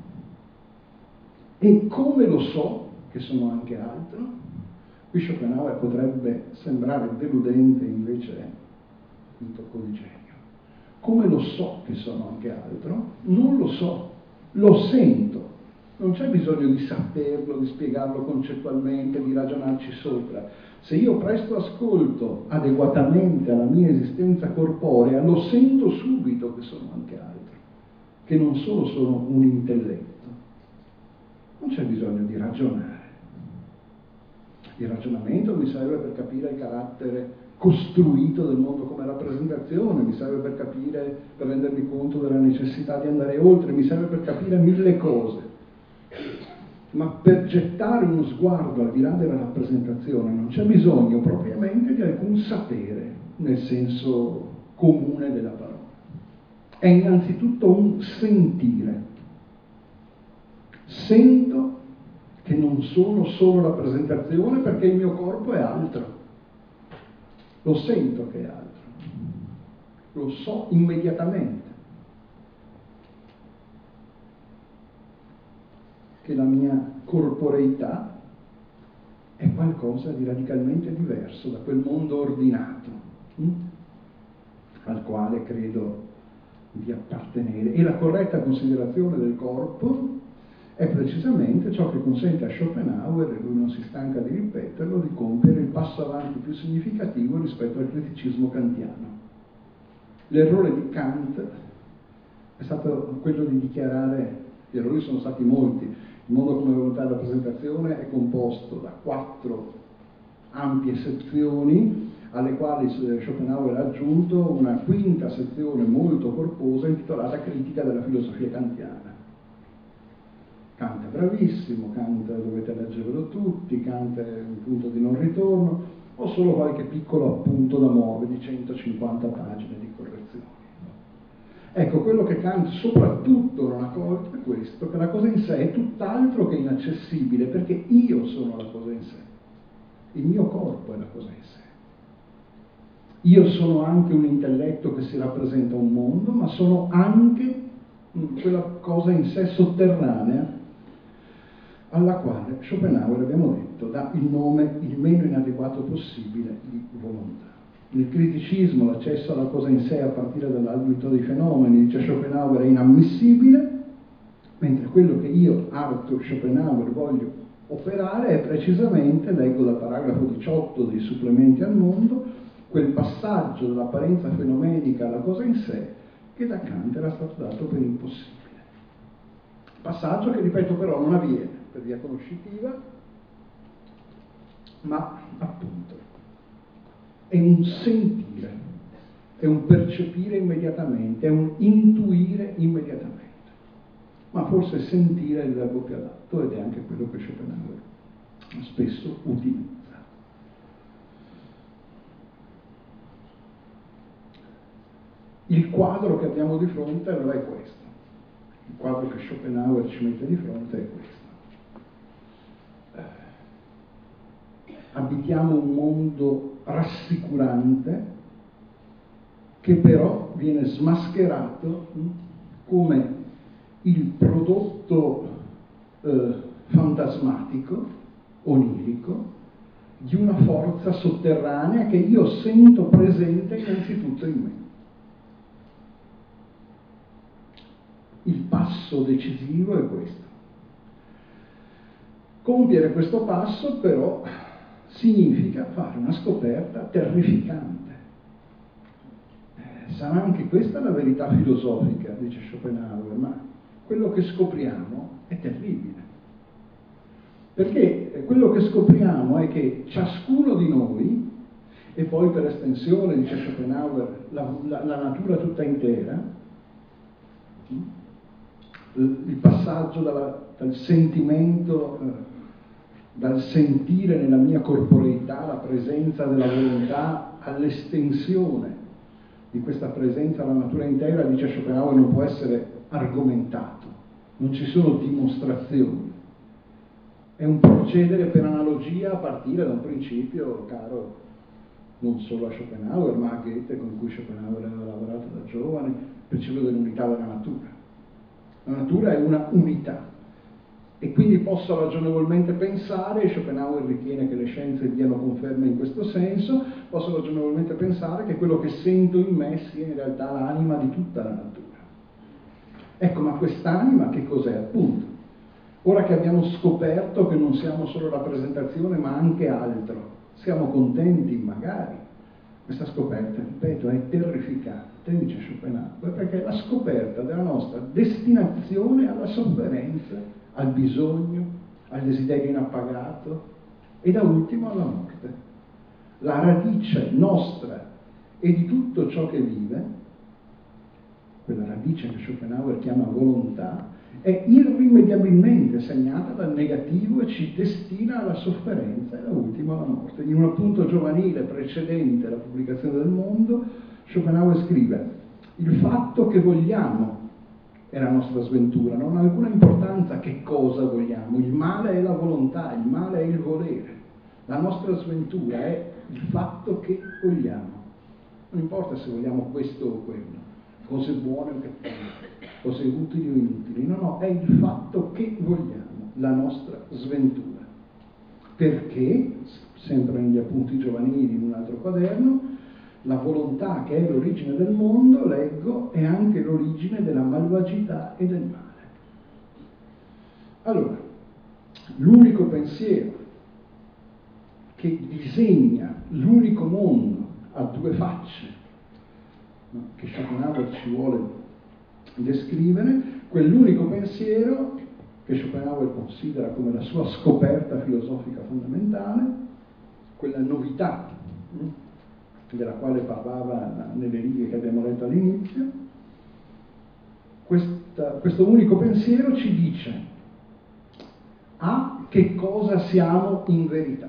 E come lo so che sono anche altro? Qui Schopenhauer potrebbe sembrare deludente, invece è un tocco di genio. Come lo so che sono anche altro? Non lo so, lo sento. Non c'è bisogno di saperlo, di spiegarlo concettualmente, di ragionarci sopra. Se io presto ascolto adeguatamente alla mia esistenza corporea, lo sento subito che sono anche altro, che non solo sono un intelletto. Non c'è bisogno di ragionare. Il ragionamento mi serve per capire il carattere costruito del mondo come rappresentazione, mi serve per capire, per rendermi conto della necessità di andare oltre, mi serve per capire mille cose. Ma per gettare uno sguardo al di là della rappresentazione non c'è bisogno propriamente di alcun sapere, nel senso comune della parola. È innanzitutto un sentire. Sento che non sono solo rappresentazione perché il mio corpo è altro. Lo sento che è altro. Lo so immediatamente. Che la mia corporeità è qualcosa di radicalmente diverso da quel mondo ordinato hm? al quale credo di appartenere. E la corretta considerazione del corpo è precisamente ciò che consente a Schopenhauer, e lui non si stanca di ripeterlo, di compiere il passo avanti più significativo rispetto al criticismo kantiano. L'errore di Kant è stato quello di dichiarare, gli errori sono stati molti, il mondo come volontà e rappresentazione è composto da quattro ampie sezioni, alle quali Schopenhauer ha aggiunto una quinta sezione molto corposa intitolata Critica della filosofia kantiana. Kant è bravissimo, Kant dovete leggervelo tutti, Kant è un punto di non ritorno, ho solo qualche piccolo appunto da muovere di centocinquanta pagine di correzioni. Ecco, quello che Kant soprattutto non ha colto è questo, che la cosa in sé è tutt'altro che inaccessibile, perché io sono la cosa in sé, il mio corpo è la cosa in sé. Io sono anche un intelletto che si rappresenta un mondo, ma sono anche quella cosa in sé sotterranea alla quale Schopenhauer, abbiamo detto, dà il nome il meno inadeguato possibile di volontà. Nel criticismo l'accesso alla cosa in sé a partire dall'ambito dei fenomeni, dice Schopenhauer, è inammissibile, mentre quello che io, Arthur Schopenhauer, voglio operare è precisamente, leggo dal paragrafo diciotto dei supplementi al mondo, quel passaggio dall'apparenza fenomenica alla cosa in sé che da Kant era stato dato per impossibile. Passaggio che, ripeto, però non avviene per via conoscitiva, ma appunto è un sentire, è un percepire immediatamente, è un intuire immediatamente. Ma forse sentire è il verbo più adatto ed è anche quello che Schopenhauer spesso utilizza. Il quadro che abbiamo di fronte allora è questo. Il quadro che Schopenhauer ci mette di fronte è questo. Abitiamo un mondo rassicurante che però viene smascherato come il prodotto eh, fantasmatico, onirico, di una forza sotterranea che io sento presente innanzitutto in me. Il passo decisivo è questo. Compiere questo passo però significa fare una scoperta terrificante. Eh, sarà anche questa la verità filosofica, dice Schopenhauer, ma quello che scopriamo è terribile. Perché quello che scopriamo è che ciascuno di noi, e poi per estensione, dice Schopenhauer, la, la, la natura tutta intera, il passaggio dalla, dal sentimento, eh, dal sentire nella mia corporeità la presenza della volontà all'estensione di questa presenza alla natura intera, dice Schopenhauer, non può essere argomentato, non ci sono dimostrazioni. È un procedere per analogia a partire da un principio caro non solo a Schopenhauer, ma a Goethe, con cui Schopenhauer aveva lavorato da giovane, il principio dell'unità della natura. La natura è una unità e quindi posso ragionevolmente pensare, e Schopenhauer ritiene che le scienze diano conferma in questo senso, posso ragionevolmente pensare che quello che sento in me sia in realtà l'anima di tutta la natura. Ecco, ma quest'anima che cos'è? Appunto, ora che abbiamo scoperto che non siamo solo rappresentazione ma anche altro, siamo contenti magari. Questa scoperta, ripeto, è terrificante, dice Schopenhauer, perché è la scoperta della nostra destinazione alla sofferenza, al bisogno, al desiderio inappagato e da ultimo alla morte. La radice nostra e di tutto ciò che vive, quella radice che Schopenhauer chiama volontà, è irrimediabilmente segnata dal negativo e ci destina alla sofferenza e da ultimo alla morte. In un appunto giovanile precedente alla pubblicazione del mondo, Schopenhauer scrive: il fatto che vogliamo è la nostra sventura, non ha alcuna importanza che cosa vogliamo, il male è la volontà, il male è il volere, la nostra sventura è il fatto che vogliamo, non importa se vogliamo questo o quello, cose buone o cattive, cose utili o inutili, no, no, è il fatto che vogliamo, la nostra sventura. Perché, sempre negli appunti giovanili in un altro quaderno, la volontà che è l'origine del mondo, leggo, è anche l'origine della malvagità e del male. Allora, l'unico pensiero che disegna l'unico mondo a due facce, no, che Schopenhauer ci vuole descrivere, quell'unico pensiero che Schopenhauer considera come la sua scoperta filosofica fondamentale, quella novità della quale parlava nelle righe che abbiamo letto all'inizio, questa, questo unico pensiero ci dice A, che cosa siamo in verità,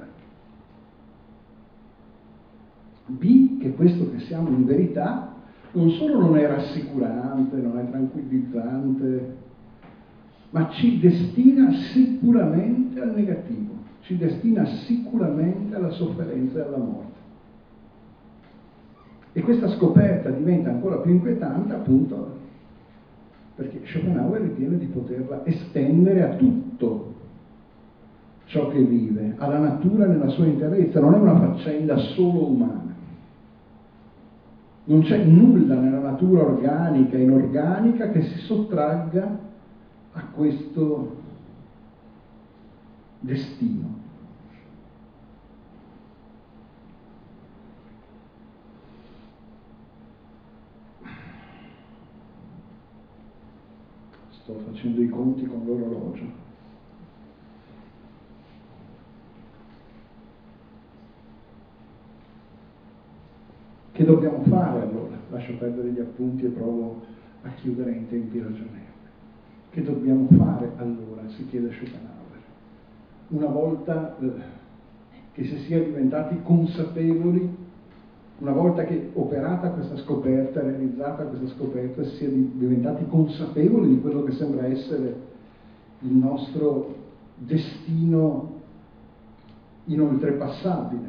B, che questo che siamo in verità non solo non è rassicurante, non è tranquillizzante, ma ci destina sicuramente al negativo, ci destina sicuramente alla sofferenza e alla morte. E questa scoperta diventa ancora più inquietante appunto perché Schopenhauer ritiene di poterla estendere a tutto ciò che vive, alla natura nella sua interezza, non è una faccenda solo umana. Non c'è nulla nella natura organica e inorganica che si sottragga a questo destino. Sto facendo i conti con l'orologio. Che dobbiamo fare allora? Lascio perdere gli appunti e provo a chiudere in tempi ragionevoli. Che dobbiamo fare allora? Si chiede Schopenhauer. Una volta eh, che si sia diventati consapevoli, una volta che operata questa scoperta, realizzata questa scoperta, si sia di, diventati consapevoli di quello che sembra essere il nostro destino inoltrepassabile.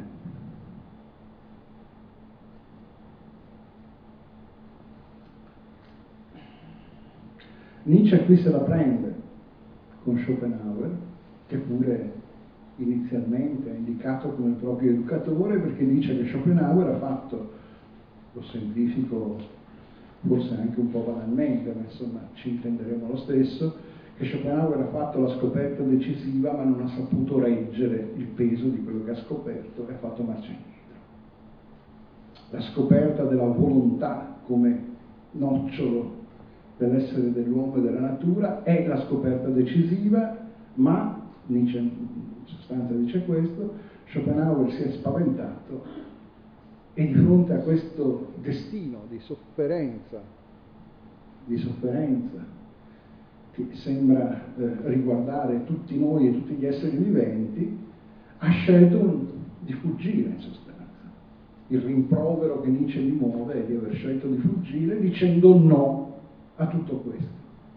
Nietzsche qui se la prende con Schopenhauer, che pure inizialmente è indicato come il proprio educatore, perché dice che Schopenhauer ha fatto, lo semplifico forse anche un po' banalmente, ma insomma ci intenderemo lo stesso, che Schopenhauer ha fatto la scoperta decisiva ma non ha saputo reggere il peso di quello che ha scoperto e ha fatto marcia indietro. La scoperta della volontà come nocciolo dell'essere dell'uomo e della natura è la scoperta decisiva, ma Nietzsche in sostanza dice questo, Schopenhauer si è spaventato e di fronte a questo destino di sofferenza, di sofferenza che sembra eh, riguardare tutti noi e tutti gli esseri viventi, ha scelto di fuggire in sostanza. Il rimprovero che Nietzsche gli muove è di aver scelto di fuggire dicendo no a tutto questo.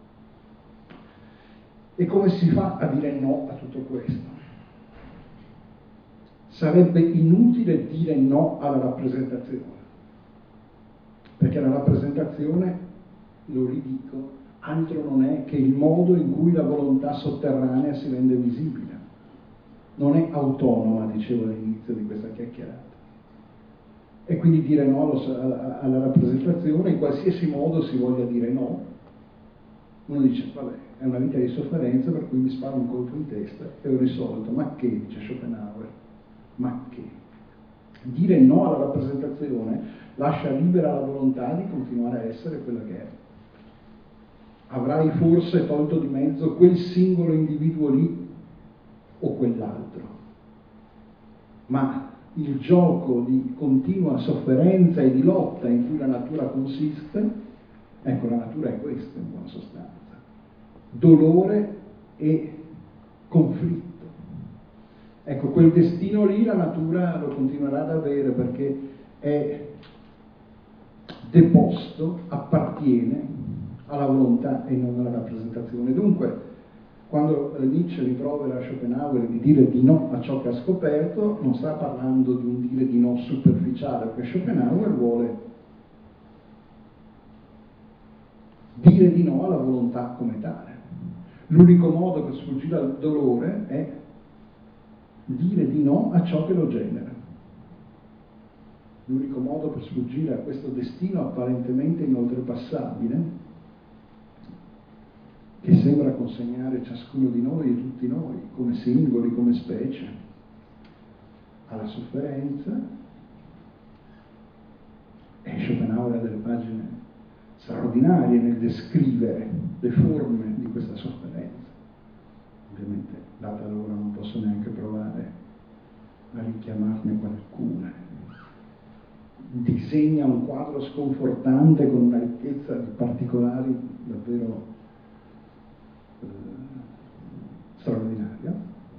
E come si fa a dire no a tutto questo? Sarebbe inutile dire no alla rappresentazione, perché la rappresentazione, lo ridico, altro non è che il modo in cui la volontà sotterranea si rende visibile. Non è autonoma, dicevo all'inizio di questa chiacchierata. E quindi dire no alla rappresentazione, in qualsiasi modo si voglia dire no, uno dice, vabbè, è una vita di sofferenza per cui mi sparo un colpo in testa e ho risolto. Ma che, dice Schopenhauer, ma che? Dire no alla rappresentazione lascia libera la volontà di continuare a essere quella che è. Avrai forse tolto di mezzo quel singolo individuo lì o quell'altro, ma il gioco di continua sofferenza e di lotta in cui la natura consiste, ecco, la natura è questa in buona sostanza, dolore e conflitto. Ecco, quel destino lì la natura lo continuerà ad avere perché è deposto, appartiene alla volontà e non alla rappresentazione. Dunque, quando Nietzsche rimprovera Schopenhauer di dire di no a ciò che ha scoperto, non sta parlando di un dire di no superficiale, perché Schopenhauer vuole dire di no alla volontà come tale. L'unico modo per sfuggire al dolore è dire di no a ciò che lo genera. L'unico modo per sfuggire a questo destino apparentemente inoltrepassabile, che sembra consegnare ciascuno di noi e tutti noi, come singoli, come specie, alla sofferenza, e Schopenhauer ha delle pagine straordinarie nel descrivere le forme di questa sofferenza. Ovviamente, data l'ora, non posso neanche provare a richiamarne qualcuna. disegna un quadro sconfortante con una ricchezza di particolari davvero eh, straordinaria.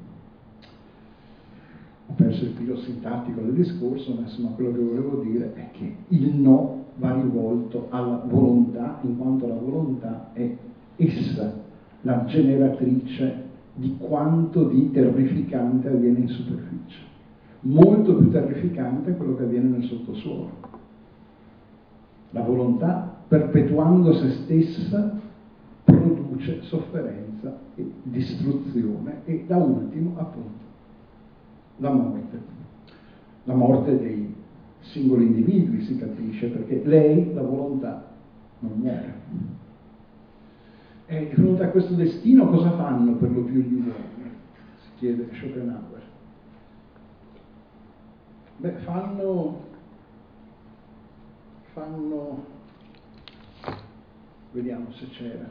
Ho perso il filo sintattico del discorso, ma insomma quello che volevo dire è che il no va rivolto alla volontà, in quanto la volontà è essa la generatrice di quanto di terrificante avviene in superficie. Molto più terrificante è quello che avviene nel sottosuolo. La volontà, perpetuando se stessa, produce sofferenza e distruzione e da ultimo appunto la morte. La morte dei singoli individui, si capisce, perché lei, la volontà, non muore. E di fronte a questo destino cosa fanno per lo più gli uomini? Si chiede Schopenhauer. Beh, fanno, fanno, vediamo se c'era,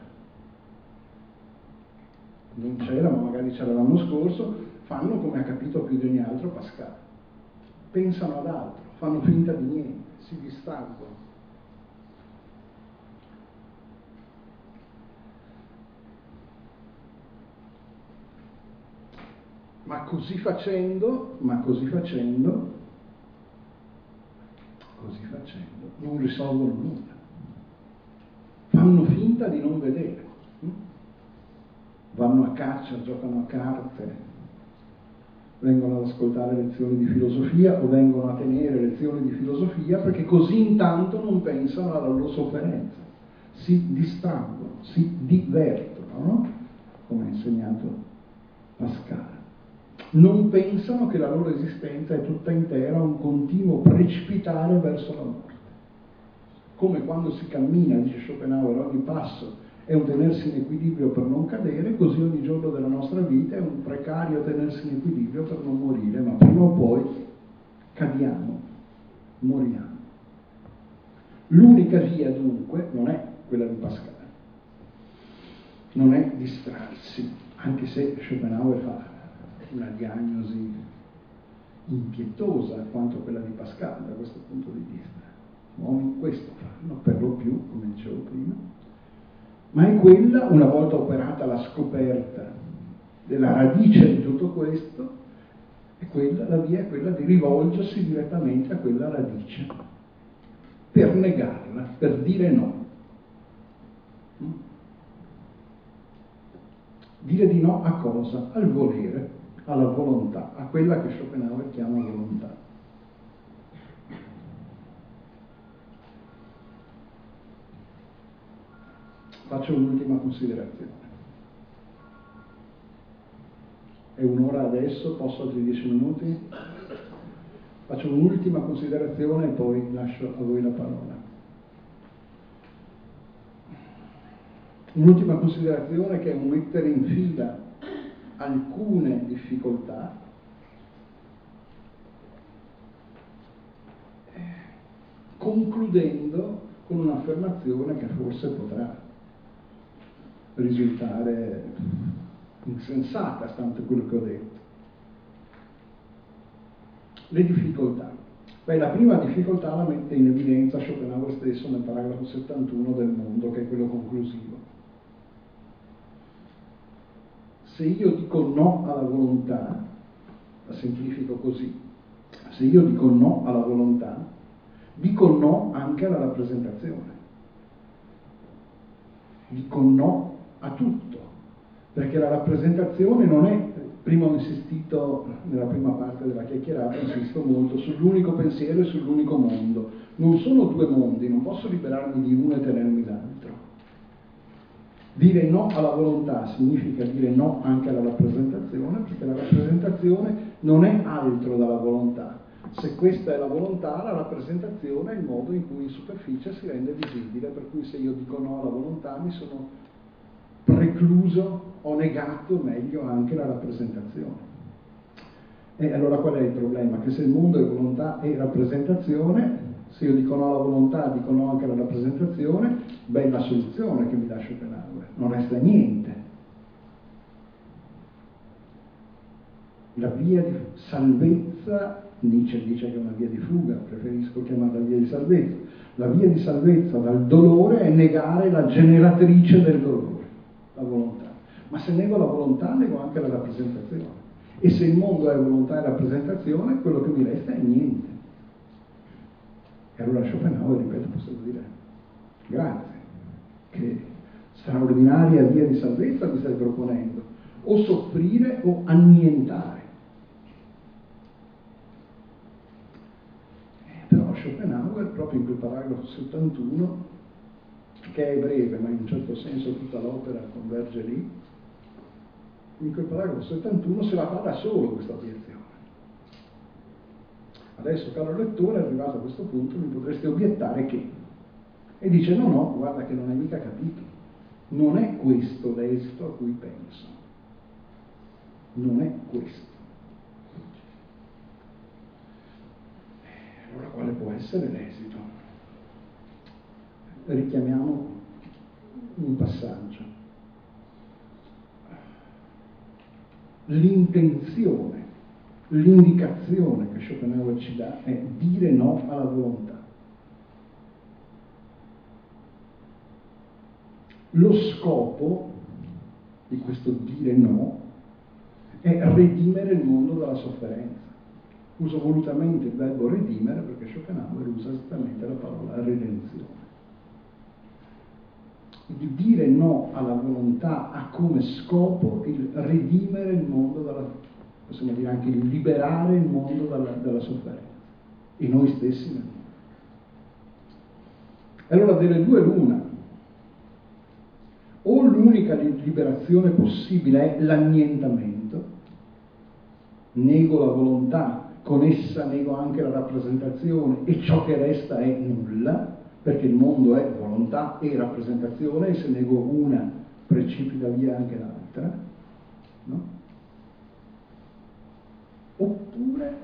non c'era, ma magari c'era l'anno scorso, fanno come ha capito più di ogni altro Pascal. Pensano ad altro, fanno finta di niente, si distraggono. Ma così facendo, ma così facendo, così facendo, non risolvono nulla. Fanno finta di non vedere. Vanno a caccia, giocano a carte, vengono ad ascoltare lezioni di filosofia o vengono a tenere lezioni di filosofia perché così intanto non pensano alla loro sofferenza. Si distraggono, si divertono, no? Come ha insegnato Pascal. Non pensano che la loro esistenza è tutta intera un continuo precipitare verso la morte. Come quando si cammina, dice Schopenhauer, ogni passo è un tenersi in equilibrio per non cadere, così ogni giorno della nostra vita è un precario tenersi in equilibrio per non morire, ma prima o poi cadiamo, moriamo. L'unica via dunque non è quella di Pascal, non è distrarsi, anche se Schopenhauer fa una diagnosi impietosa quanto quella di Pascal da questo punto di vista. Gli uomini questo fanno, per lo più, come dicevo prima, ma è quella, una volta operata la scoperta della radice di tutto questo, è quella, la via è quella di rivolgersi direttamente a quella radice, per negarla, per dire no. Dire di no a cosa? Al volere, alla volontà, a quella che Schopenhauer chiama volontà. Faccio un'ultima considerazione. È un'ora adesso, posso altri dieci minuti? Faccio un'ultima considerazione e poi lascio a voi la parola. Un'ultima considerazione che è un mettere in fila alcune difficoltà concludendo con un'affermazione che forse potrà risultare insensata, stante quello che ho detto. Le difficoltà. Beh, la prima difficoltà la mette in evidenza Schopenhauer stesso nel paragrafo settantuno del Mondo, che è quello conclusivo. Se io dico no alla volontà, la semplifico così, se io dico no alla volontà, dico no anche alla rappresentazione. Dico no a tutto, perché la rappresentazione non è, prima ho insistito nella prima parte della chiacchierata, insisto molto sull'unico pensiero e sull'unico mondo. Non sono due mondi, non posso liberarmi di uno e tenermi l'altro. Dire no alla volontà significa dire no anche alla rappresentazione, perché la rappresentazione non è altro dalla volontà. Se questa è la volontà, la rappresentazione è il modo in cui in superficie si rende visibile, per cui se io dico no alla volontà mi sono precluso, ho negato meglio anche la rappresentazione. E allora qual è il problema? Che se il mondo è volontà e rappresentazione, se io dico no alla volontà, dico no anche alla rappresentazione, bella soluzione che mi dà Schopenhauer, non resta niente. la via di salvezza, Nietzsche dice che è una via di fuga, preferisco chiamarla via di salvezza, la via di salvezza dal dolore è negare la generatrice del dolore, la volontà. Ma se nego la volontà, nego anche la rappresentazione. E se il mondo è volontà e rappresentazione, quello che mi resta è niente. E allora Schopenhauer, ripeto, possiamo dire grazie, che straordinaria via di salvezza mi stai proponendo, o soffrire o annientare. Eh, però Schopenhauer, proprio in quel paragrafo settantuno, che è breve, ma in un certo senso tutta l'opera converge lì, in quel paragrafo settantuno se la fa da solo questa obiezione. Adesso, caro lettore, arrivato a questo punto, mi potreste obiettare che... E dice, no, no, guarda che non hai mica capito. Non è questo l'esito a cui penso. Non è questo. Allora, quale può essere l'esito? Richiamiamo un passaggio. L'intenzione, l'indicazione che Schopenhauer ci dà è dire no alla volontà. Lo scopo di questo dire no è redimere il mondo dalla sofferenza. Uso volutamente il verbo redimere perché Schopenhauer usa esattamente la parola redenzione. Di dire no alla volontà ha come scopo il redimere il mondo dalla, possiamo dire anche il liberare il mondo dalla, dalla sofferenza e noi stessi nel mondo. E allora delle due l'una, o l'unica liberazione possibile è l'annientamento, nego la volontà, con essa nego anche la rappresentazione e ciò che resta è nulla, perché il mondo è volontà e rappresentazione e se nego una precipita via anche l'altra, no? Oppure,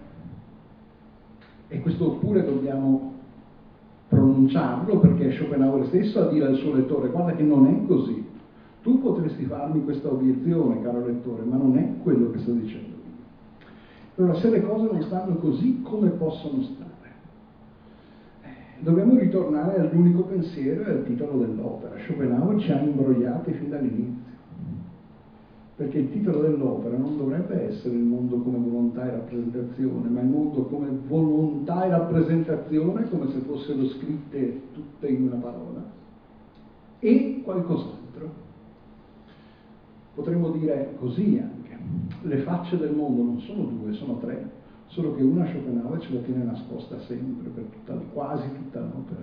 e questo oppure dobbiamo pronunciarlo perché è Schopenhauer stesso a dire al suo lettore, guarda che non è così, tu potresti farmi questa obiezione, caro lettore, ma non è quello che sto dicendo io. Allora, se le cose non stanno così, come possono stare? Dobbiamo ritornare all'unico pensiero e al titolo dell'opera. Schopenhauer ci ha imbrogliati fin dall'inizio, perché il titolo dell'opera non dovrebbe essere il mondo come volontà e rappresentazione, ma il mondo come volontà e rappresentazione, come se fossero scritte tutte in una parola, e qualcos'altro. Potremmo dire così anche, le facce del mondo non sono due, sono tre, solo che una Schopenhauer ce la tiene nascosta sempre, per tutta, quasi tutta l'opera.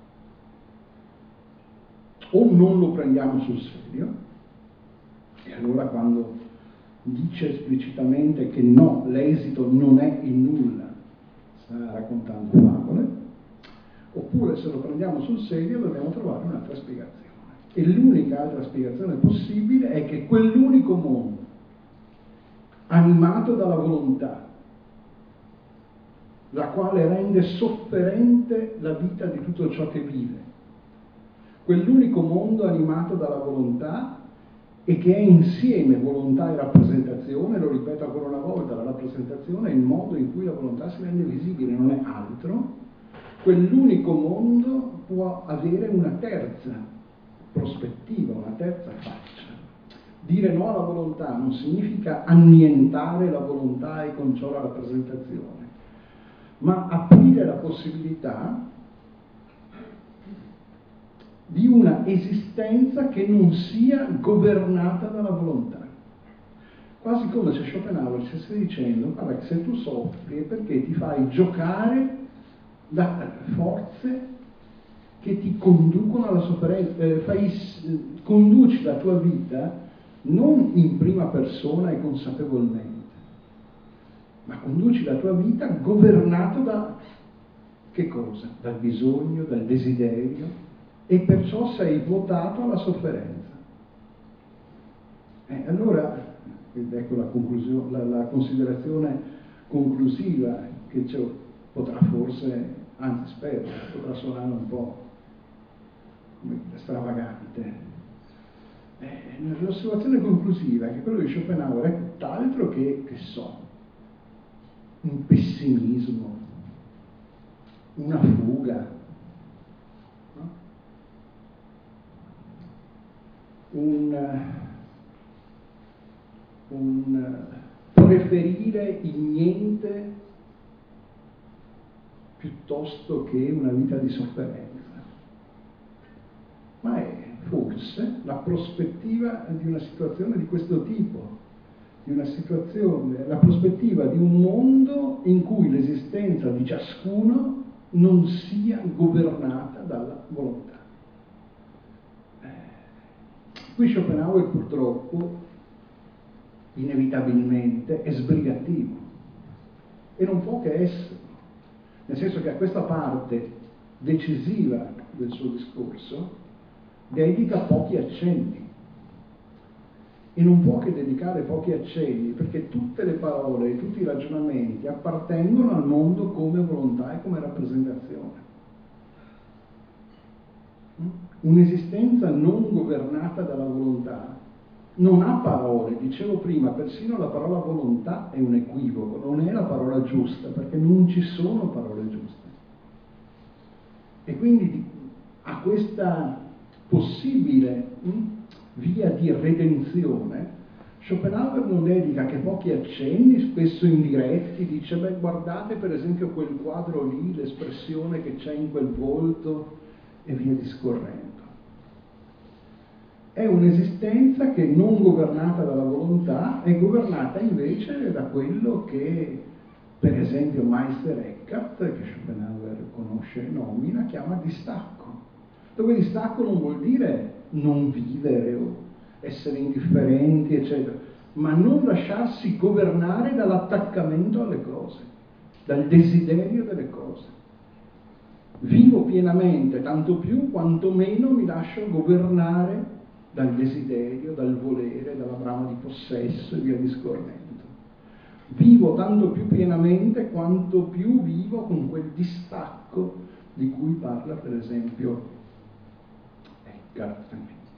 O non lo prendiamo sul serio, e allora quando dice esplicitamente che no, l'esito non è il nulla, sta raccontando favole, oppure se lo prendiamo sul serio dobbiamo trovare un'altra spiegazione. E l'unica altra spiegazione possibile è che quell'unico mondo, animato dalla volontà, la quale rende sofferente la vita di tutto ciò che vive. Quell'unico mondo animato dalla volontà e che è insieme volontà e rappresentazione, lo ripeto ancora una volta, la rappresentazione è il modo in cui la volontà si rende visibile, non è altro. Quell'unico mondo può avere una terza prospettiva, una terza faccia. Dire no alla volontà non significa annientare la volontà e con ciò la rappresentazione, ma aprire la possibilità di una esistenza che non sia governata dalla volontà. Quasi come se Schopenhauer ci stesse dicendo, guarda che se tu soffri è perché ti fai giocare da forze che ti conducono alla sofferenza, eh, fai, conduci la tua vita non in prima persona e consapevolmente, ma conduci la tua vita governato da che cosa? Dal bisogno, dal desiderio, e perciò sei votato alla sofferenza. E allora, ed ecco la, conclusione, la, la considerazione conclusiva che ci potrà forse, anzi spero, potrà suonare un po' come stravagante. Eh, l'osservazione conclusiva è che quello di Schopenhauer è tutt'altro che, che so, un pessimismo, una fuga, no? un, un preferire il niente piuttosto che una vita di sofferenza. Ma è forse la prospettiva di una situazione di questo tipo, di una situazione, la prospettiva di un mondo in cui l'esistenza di ciascuno non sia governata dalla volontà. Eh, qui Schopenhauer purtroppo, inevitabilmente, è sbrigativo e non può che essere, nel senso che a questa parte decisiva del suo discorso dedica pochi accenni. E non può che dedicare pochi accenni, perché tutte le parole e tutti i ragionamenti appartengono al mondo come volontà e come rappresentazione. Un'esistenza non governata dalla volontà non ha parole. Dicevo prima, persino la parola volontà è un equivoco, non è la parola giusta, perché non ci sono parole giuste. E quindi a questa possibile mh, via di redenzione, Schopenhauer non dedica che pochi accenni, spesso indiretti, dice, beh, guardate per esempio quel quadro lì, l'espressione che c'è in quel volto, e via discorrendo. È un'esistenza che, non governata dalla volontà, è governata invece da quello che, per esempio, Meister Eckhart, che Schopenhauer conosce e nomina, chiama distacco. Dove distacco non vuol dire non vivere o essere indifferenti, eccetera, ma non lasciarsi governare dall'attaccamento alle cose, dal desiderio delle cose. Vivo pienamente, tanto più quanto meno mi lascio governare dal desiderio, dal volere, dalla brama di possesso e via discorrendo. Vivo tanto più pienamente quanto più vivo con quel distacco di cui parla per esempio Eckhart.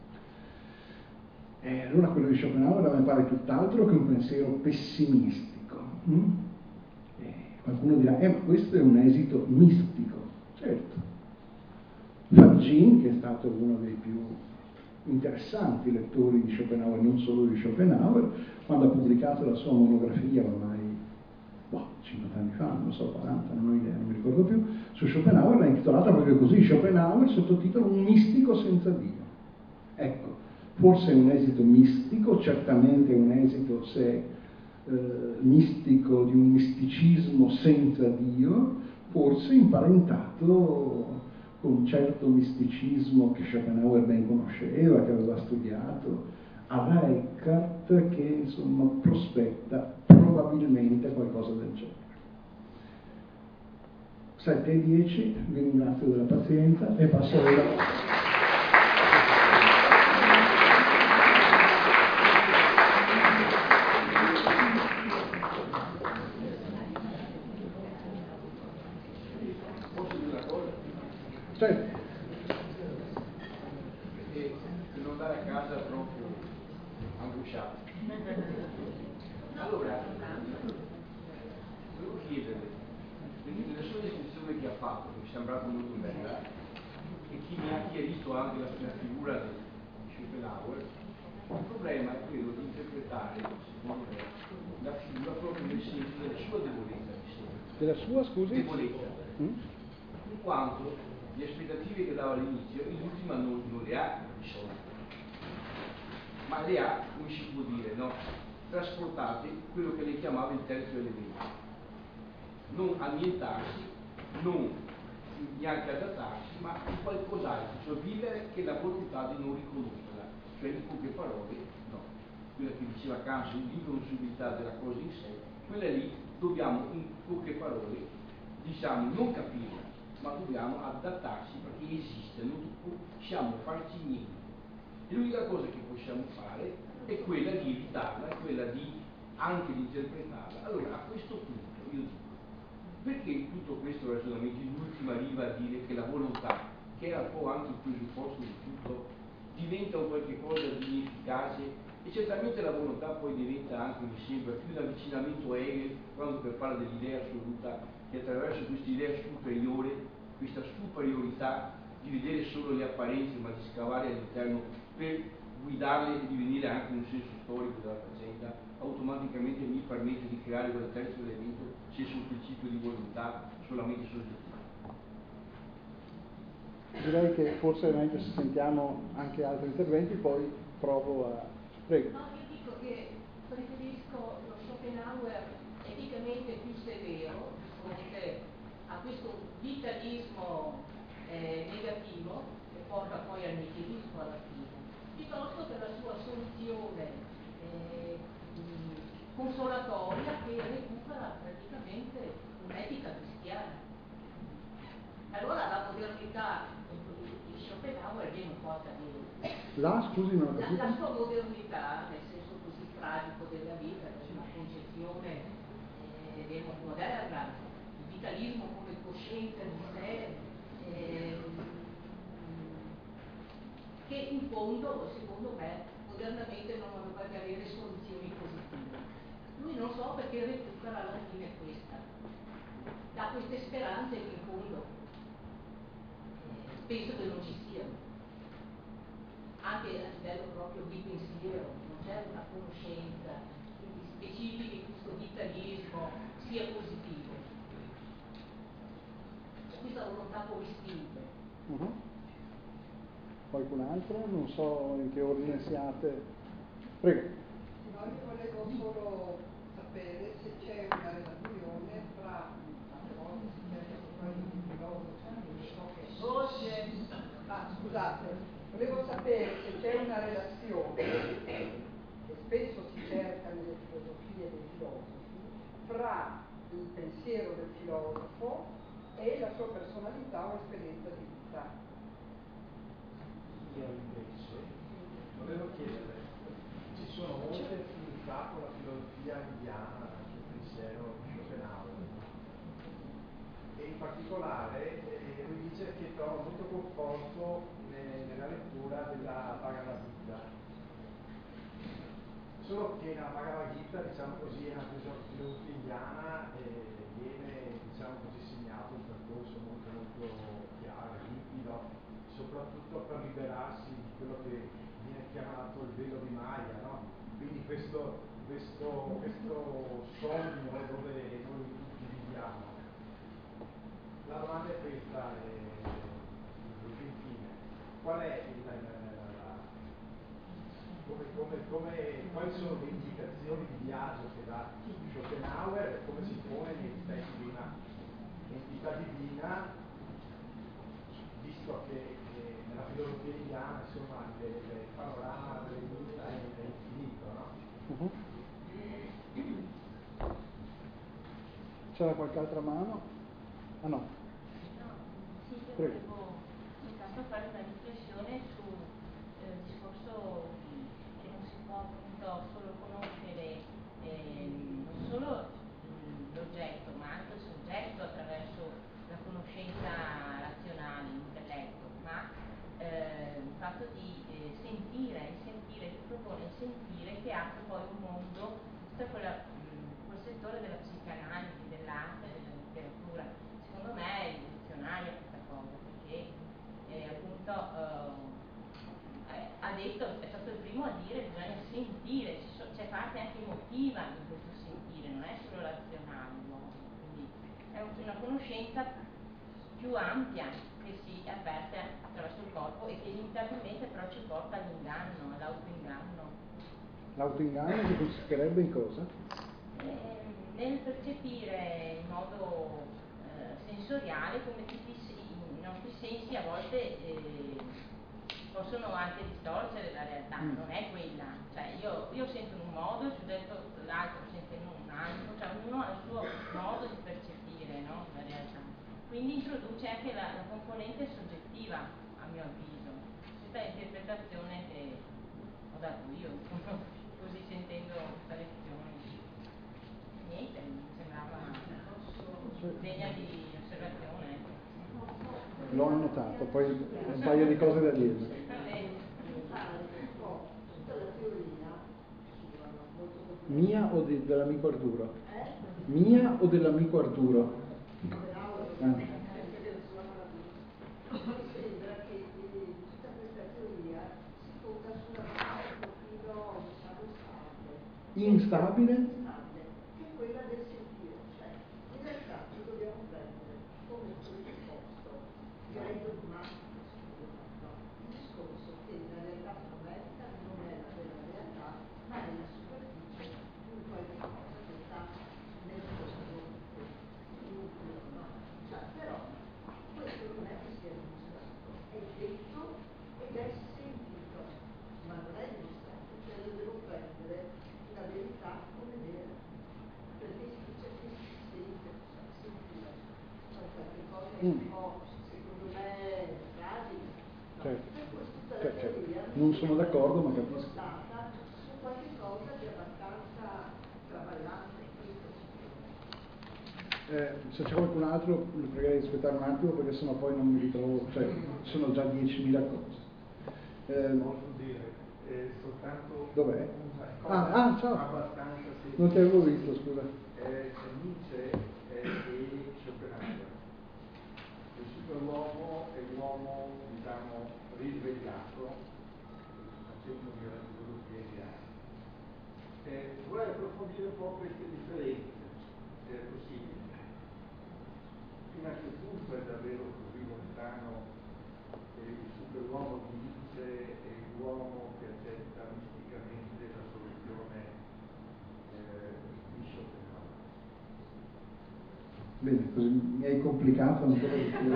E allora quello di Schopenhauer a me pare tutt'altro che un pensiero pessimistico. Mm? E qualcuno dirà, eh ma questo è un esito mistico. Certo. Fagin, che è stato uno dei più interessanti lettori di Schopenhauer, non solo di Schopenhauer, quando ha pubblicato la sua monografia ormai boh, cinquanta anni fa, non lo so, quaranta, non ho idea, non mi ricordo più, su Schopenhauer l'ha intitolata proprio così, Schopenhauer, sottotitolo Un mistico senza Dio. Ecco, forse è un esito mistico, certamente è un esito se eh, mistico di un misticismo senza Dio, forse imparentato con un certo misticismo che Schopenhauer ben conosceva, che aveva studiato, alla Eckhart, che insomma prospetta probabilmente qualcosa del genere. sette e dieci, vi ringrazio della pazienza e passo a lei. Certo. E non andare a casa troppo angosciato. Allora, volevo chiederle, nella sua descrizione che ha fatto, che mi è sembrata molto bella, e chi mi ha chiarito anche la, la figura di Schopenhauer, il problema è quello di interpretare, secondo me, la figura proprio nel senso della sua debolezza di sé. Della sua, scusi? Debolezza. Mm? In quanto le aspettative che dava all'inizio, in ultima non, non le ha risolte, ma le ha, come si può dire, no? Trasportate quello che lei chiamava il terzo elemento. Non annientarsi, non neanche adattarsi, ma in qualcos'altro, cioè vivere che la volontà di non riconoscerla, cioè in poche parole, no. Quella che diceva Kant, l'inconoscibilità della cosa in sé, quella lì dobbiamo in poche parole, diciamo, non capirla, ma dobbiamo adattarsi perché esiste, non possiamo farci niente. E l'unica cosa che possiamo fare è quella di evitarla, è quella di anche di interpretarla. Allora, a questo punto, io dico, perché tutto questo ragionamento in ultima riva a dire che la volontà, che era un po' anche il presupposto di tutto, diventa diventa un qualche cosa di efficace, e certamente la volontà poi diventa anche, mi sembra, più un avvicinamento a Hegel, quando per parla dell'idea assoluta, che attraverso questa idea superiore, questa superiorità di vedere solo le apparenze ma di scavare all'interno per guidarle e divenire anche un senso storico della faccenda, automaticamente mi permette di creare quel terzo elemento, senso un principio di volontà solamente soggettiva. Direi che forse è meglio se sentiamo anche altri interventi, poi provo a... Prego. No, io dico che preferisco lo Schopenhauer eticamente più severo di fronte a questo vitalismo eh, negativo che porta poi al nichilismo alla fine, piuttosto che la sua soluzione eh, mh, consolatoria che recupera praticamente un'etica cristiana. Allora la modernità di Schopenhauer viene un po' a cadere. La, scusi, non ho La, capito. la sua modernità, nel senso così tragico della vita, è una concezione eh, del moderna, il vitalismo come coscienza di sé, eh, che in fondo, secondo me, modernamente non dovrebbe avere soluzioni positive. Lui non so perché recupera alla fine questa, da queste speranze che in fondo eh, penso che non ci siano. Anche a livello proprio di pensiero, non c'è una conoscenza quindi specifica che questo vitalismo sia positivo. Questa volontà coestiva. Uh-huh. Qualcun altro? Non so in che ordine siate. Prego. No, io volevo solo sapere se c'è una relazione tra, tante volte si cerca proprio di filosofi, voce. Ah, scusate, volevo sapere se c'è una relazione, che spesso si cerca nelle filosofie dei filosofi, fra il pensiero del filosofo e la sua personalità o esperienza di vita. Io invece volevo chiedere, ci sono molte affinità con la filosofia indiana sul pensiero di Schopenhauer, e in particolare eh, lui dice che trova molto conforto ne, nella lettura della Bhagavad Gita, solo che la Bhagavad Gita, diciamo così, è una filosofia indiana e viene, diciamo così, segnato un percorso molto molto chiaro, limpido, soprattutto per liberarsi di quello che viene chiamato il velo di Maya, no? Quindi questo, questo, questo sogno dove noi tutti viviamo. La domanda è questa, eh, infine, qual è il, la, la, la, come, come, come, quali sono le indicazioni di viaggio che dà Schopenhauer e come si pone nei rispetti di una entità divina, visto che eh, nella filosofia indiana, insomma, il, il panorama della vita è, è infinito, no? Uh-huh. C'era qualche altra mano? Ah no. No, sì, io Prego. volevo intanto fare una riflessione sul eh, discorso che non si può appunto solo conoscere eh, non solo mh, l'oggetto ma anche il soggetto attraverso la conoscenza razionale, l'intelletto, ma eh, il fatto di eh, sentire, il sentire, si propone il sentire che apre poi un mondo, tutta quella, mh, quel settore della psicanalisi, dell'arte, della letteratura. Secondo me è rivoluzionaria questa cosa, perché eh, appunto eh, ha detto, è stato il primo a dire che bisogna sentire, c'è parte anche emotiva in questo sentire, non è solo razionale, no? Quindi è una conoscenza più ampia che si avverte attraverso il corpo e che inevitabilmente però ci porta all'inganno, all'autoinganno. L'autoinganno si consisterebbe in cosa? Eh, nel percepire in modo eh, sensoriale come tutti i nostri sensi a volte eh, possono anche distorcere la realtà, mm. non è quella, cioè io, io sento in un modo, il soggetto l'altro sente in un altro, cioè ognuno ha il suo modo di percepire, no, la realtà. Quindi introduce anche la, la componente soggettiva, a mio avviso. Questa è l'interpretazione che ho dato io, così sentendo questa lezione. Niente, mi sembrava degna di osservazione. L'ho annotato, poi un paio di cose da dire. Va bene. Mia o di, dell'amico Arturo? Mia o dell'amico Arturo? Ah. Sembra che tutta questa teoria si fonda sulla base di un profilo, diciamo, stabile. Instabile? Stabile, che è quella del sentire. Cioè, in realtà noi dobbiamo prendere come presupposto, direi dogmatico, no, il discorso che la realtà numerica non è la vera realtà, ma è la superficie di un qualche cosa che sta nel fondo del nucleo, no? Cioè, però questo non è che sia dimostrato, è detto ed è sentito, ma non è dimostrato, cioè io devo prendere la verità come vera, perché si dice che si sente, cioè sentire, cioè qualche cosa è un po', secondo me, tragica, no? Certo. Per cui tutta la Certo. teoria Non sono d'accordo, ma capisco. è spostata su qualche cosa di abbastanza traballante, questo secondo me. Eh, se c'è qualcun altro lo pregherei di aspettare un attimo perché sennò poi non mi ritrovo, cioè ci sono già diecimila cose. Eh, Posso dire, eh, soltanto dov'è? una Ah, cosa ah, ciao. abbastanza semplice. Non ti avevo visto, scusa. Eh, Nietzsche eh, e Schopenhauer. Il superuomo è l'uomo, diciamo, risvegliato, facendo un quello che è. Eh, vorrei approfondire un po' queste differenze, se è possibile. Fino a che punto è davvero così lontano eh, il superuomo di Nietzsche e l'uomo che accetta misticamente la soluzione eh, di Schopenhauer? Bene, così mi hai complicato ancora di più.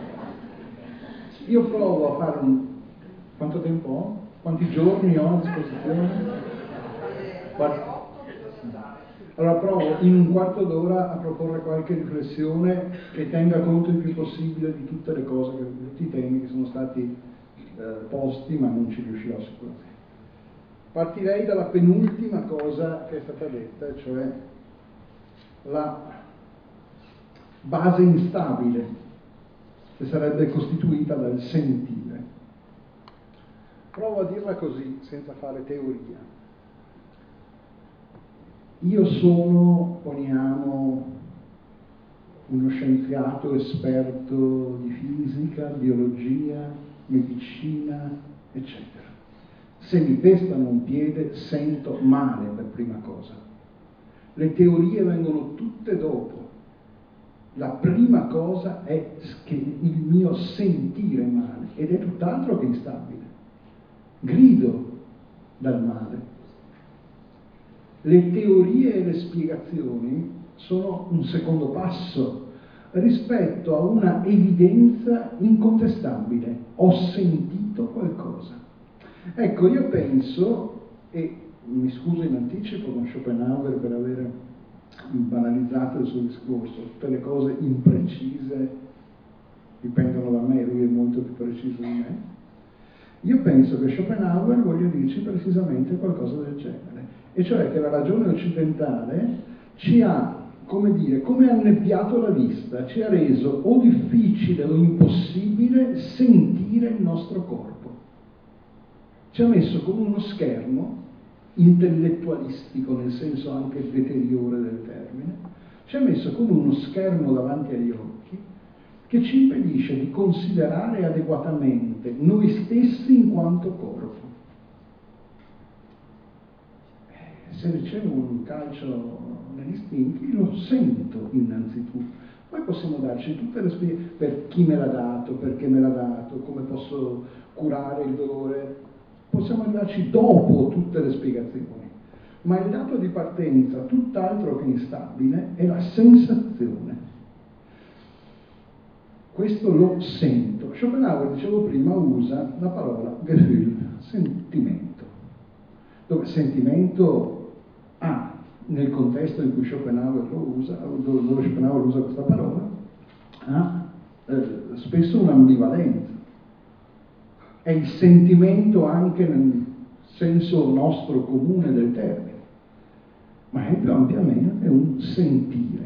Io provo a fare un... Quanto tempo ho? Quanti giorni ho a disposizione? Guarda. Allora provo in un quarto d'ora a proporre qualche riflessione che tenga conto il più possibile di tutte le cose, di tutti i temi che sono stati eh, posti, ma non ci riuscirò sicuramente. Partirei dalla penultima cosa che è stata detta, cioè la base instabile che sarebbe costituita dal sentire. Provo a dirla così, senza fare teoria. Io sono, poniamo, uno scienziato esperto di fisica, biologia, medicina, eccetera. Se mi pestano un piede sento male per prima cosa. Le teorie vengono tutte dopo. La prima cosa è che il mio sentire male, ed è tutt'altro che instabile. Grido dal male. Le teorie e le spiegazioni sono un secondo passo rispetto a una evidenza incontestabile. Ho sentito qualcosa. Ecco, io penso, e mi scuso in anticipo con Schopenhauer per aver banalizzato il suo discorso, tutte le cose imprecise dipendono da me, lui è molto più preciso di me. Io penso che Schopenhauer voglia dirci precisamente qualcosa del genere, e cioè che la ragione occidentale ci ha, come dire, come annebbiato la vista, ci ha reso o difficile o impossibile sentire il nostro corpo. Ci ha messo come uno schermo intellettualistico, nel senso anche deteriore del termine, ci ha messo come uno schermo davanti agli occhi che ci impedisce di considerare adeguatamente noi stessi in quanto corpo. Se ricevo un calcio negli stinchi lo sento innanzitutto, poi possiamo darci tutte le spiegazioni per chi me l'ha dato, perché me l'ha dato, come posso curare il dolore, possiamo darci dopo tutte le spiegazioni, ma il dato di partenza tutt'altro che instabile è la sensazione. Questo lo sento. Schopenhauer, dicevo prima, usa la parola Gefühl, sentimento, dove sentimento ha, nel contesto in cui Schopenhauer lo usa, dove Schopenhauer usa questa parola, ha eh, spesso un'ambivalenza. È il sentimento anche nel senso nostro comune del termine, ma è più ampiamente un sentire.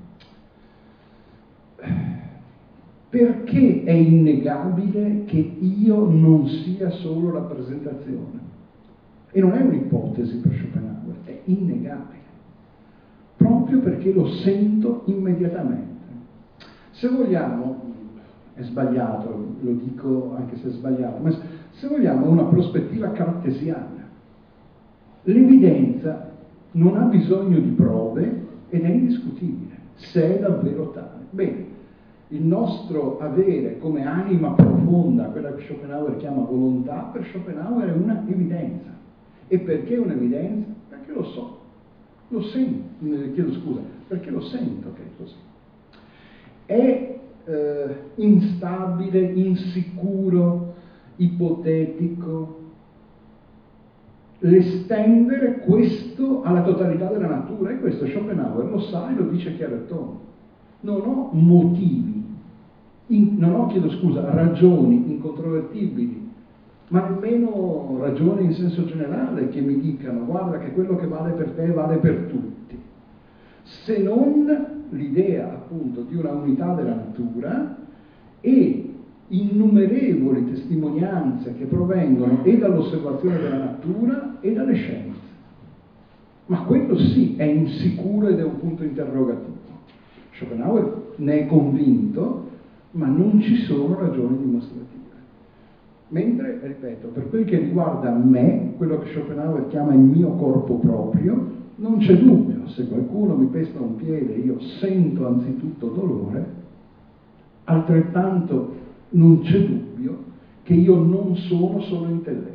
Perché è innegabile che io non sia solo rappresentazione? E non è un'ipotesi per Schopenhauer, è innegabile, proprio perché lo sento immediatamente. Se vogliamo, è sbagliato, lo dico anche se è sbagliato, ma se vogliamo una prospettiva cartesiana, l'evidenza non ha bisogno di prove ed è indiscutibile, se è davvero tale. Bene, il nostro avere come anima profonda, quella che Schopenhauer chiama volontà, per Schopenhauer è una evidenza. E perché un'evidenza? Perché lo so, lo sento, chiedo scusa, perché lo sento che è così. È eh, instabile, insicuro, ipotetico l'estendere questo alla totalità della natura, e questo Schopenhauer lo sa e lo dice chiaro e tondo. Non ho motivi, in, non ho, chiedo scusa, ragioni incontrovertibili, ma nemmeno ragioni in senso generale che mi dicano guarda che quello che vale per te vale per tutti, se non l'idea appunto di una unità della natura e innumerevoli testimonianze che provengono e dall'osservazione della natura e dalle scienze. Ma quello sì è insicuro ed è un punto interrogativo. Schopenhauer ne è convinto, ma non ci sono ragioni dimostrative. Mentre, ripeto, per quel che riguarda me, quello che Schopenhauer chiama il mio corpo proprio, non c'è dubbio, se qualcuno mi pesta un piede io sento anzitutto dolore, altrettanto non c'è dubbio che io non sono solo intelletto.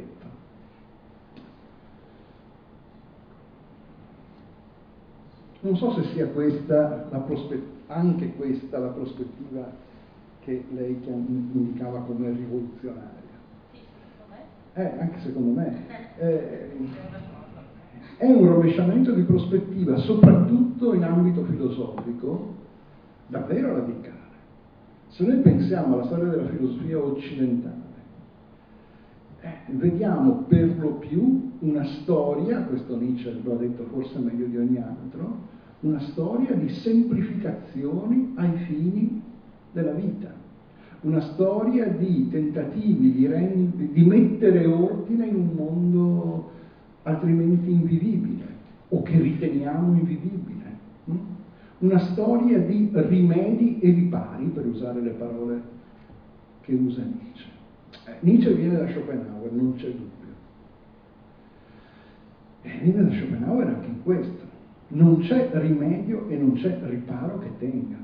Non so se sia questa la prospettiva, anche questa la prospettiva che lei indicava come rivoluzionaria. Eh, anche secondo me. Eh, è un rovesciamento di prospettiva, soprattutto in ambito filosofico, davvero radicale. Se noi pensiamo alla storia della filosofia occidentale, eh, vediamo per lo più una storia, questo Nietzsche lo ha detto forse meglio di ogni altro, una storia di semplificazioni ai fini della vita, una storia di tentativi di, rend- di mettere ordine in un mondo altrimenti invivibile, o che riteniamo invivibile. Hm? Una storia di rimedi e ripari, per usare le parole che usa Nietzsche. Eh, Nietzsche viene da Schopenhauer, non c'è dubbio. E viene da Schopenhauer anche in questo. Non c'è rimedio e non c'è riparo che tenga.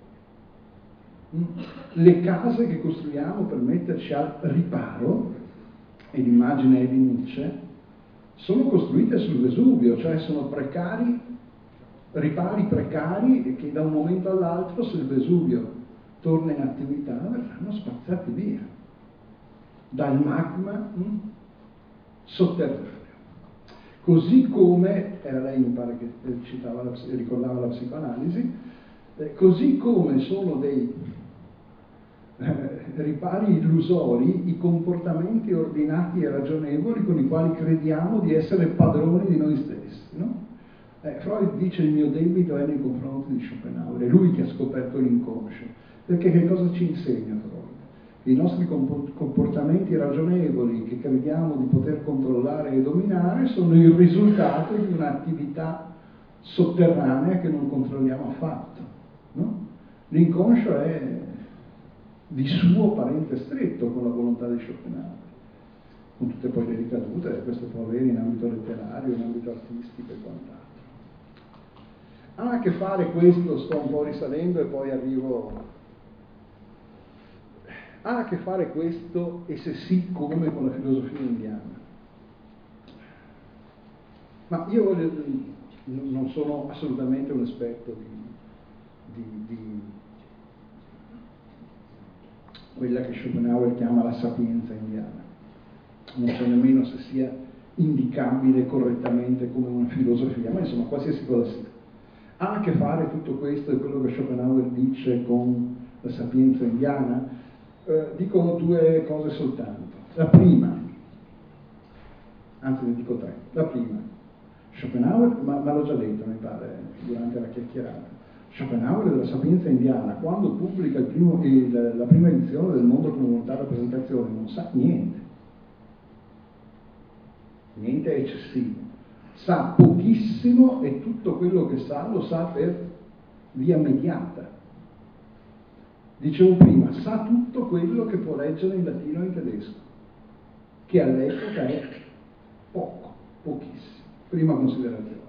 Le case che costruiamo per metterci al riparo, e l'immagine è di Nietzsche, sono costruite sul Vesuvio, cioè sono precari, ripari precari che da un momento all'altro, se il Vesuvio torna in attività, verranno spazzati via dal magma hm, sotterraneo. Così come, era lei mi pare che citava la, ricordava la psicoanalisi, eh, così come sono dei eh, ripari illusori i comportamenti ordinati e ragionevoli con i quali crediamo di essere padroni di noi stessi, no? Eh, Freud dice il mio debito è nei confronti di Schopenhauer, è lui che ha scoperto l'inconscio, perché che cosa ci insegna Freud? I nostri comportamenti ragionevoli che crediamo di poter controllare e dominare sono il risultato di un'attività sotterranea che non controlliamo affatto, no? L'inconscio è di suo parente stretto con la volontà di Schopenhauer, con tutte poi le ricadute che questo può avere in ambito letterario, in ambito artistico e quant'altro. Ha a che fare questo, sto un po' risalendo e poi arrivo... Ha a che fare questo, e se sì, come, con la filosofia indiana? Ma io voglio, non sono assolutamente un esperto di, di, di quella che Schopenhauer chiama la sapienza indiana. Non so nemmeno se sia indicabile correttamente come una filosofia, ma insomma qualsiasi cosa sia. Ha a che fare tutto questo e quello che Schopenhauer dice con la sapienza indiana? Eh, dico due cose soltanto. La prima, anzi ne dico tre. La prima, Schopenhauer, ma, ma l'ho già detto mi pare durante la chiacchierata, Schopenhauer della sapienza indiana, quando pubblica il primo, il, la prima edizione del Mondo come volontà e rappresentazione, non sa niente. niente è eccessivo, sa pochissimo e tutto quello che sa lo sa per via mediata. Dicevo prima, sa tutto quello che può leggere in latino e in tedesco, che all'epoca è poco, pochissimo. Prima considerazione.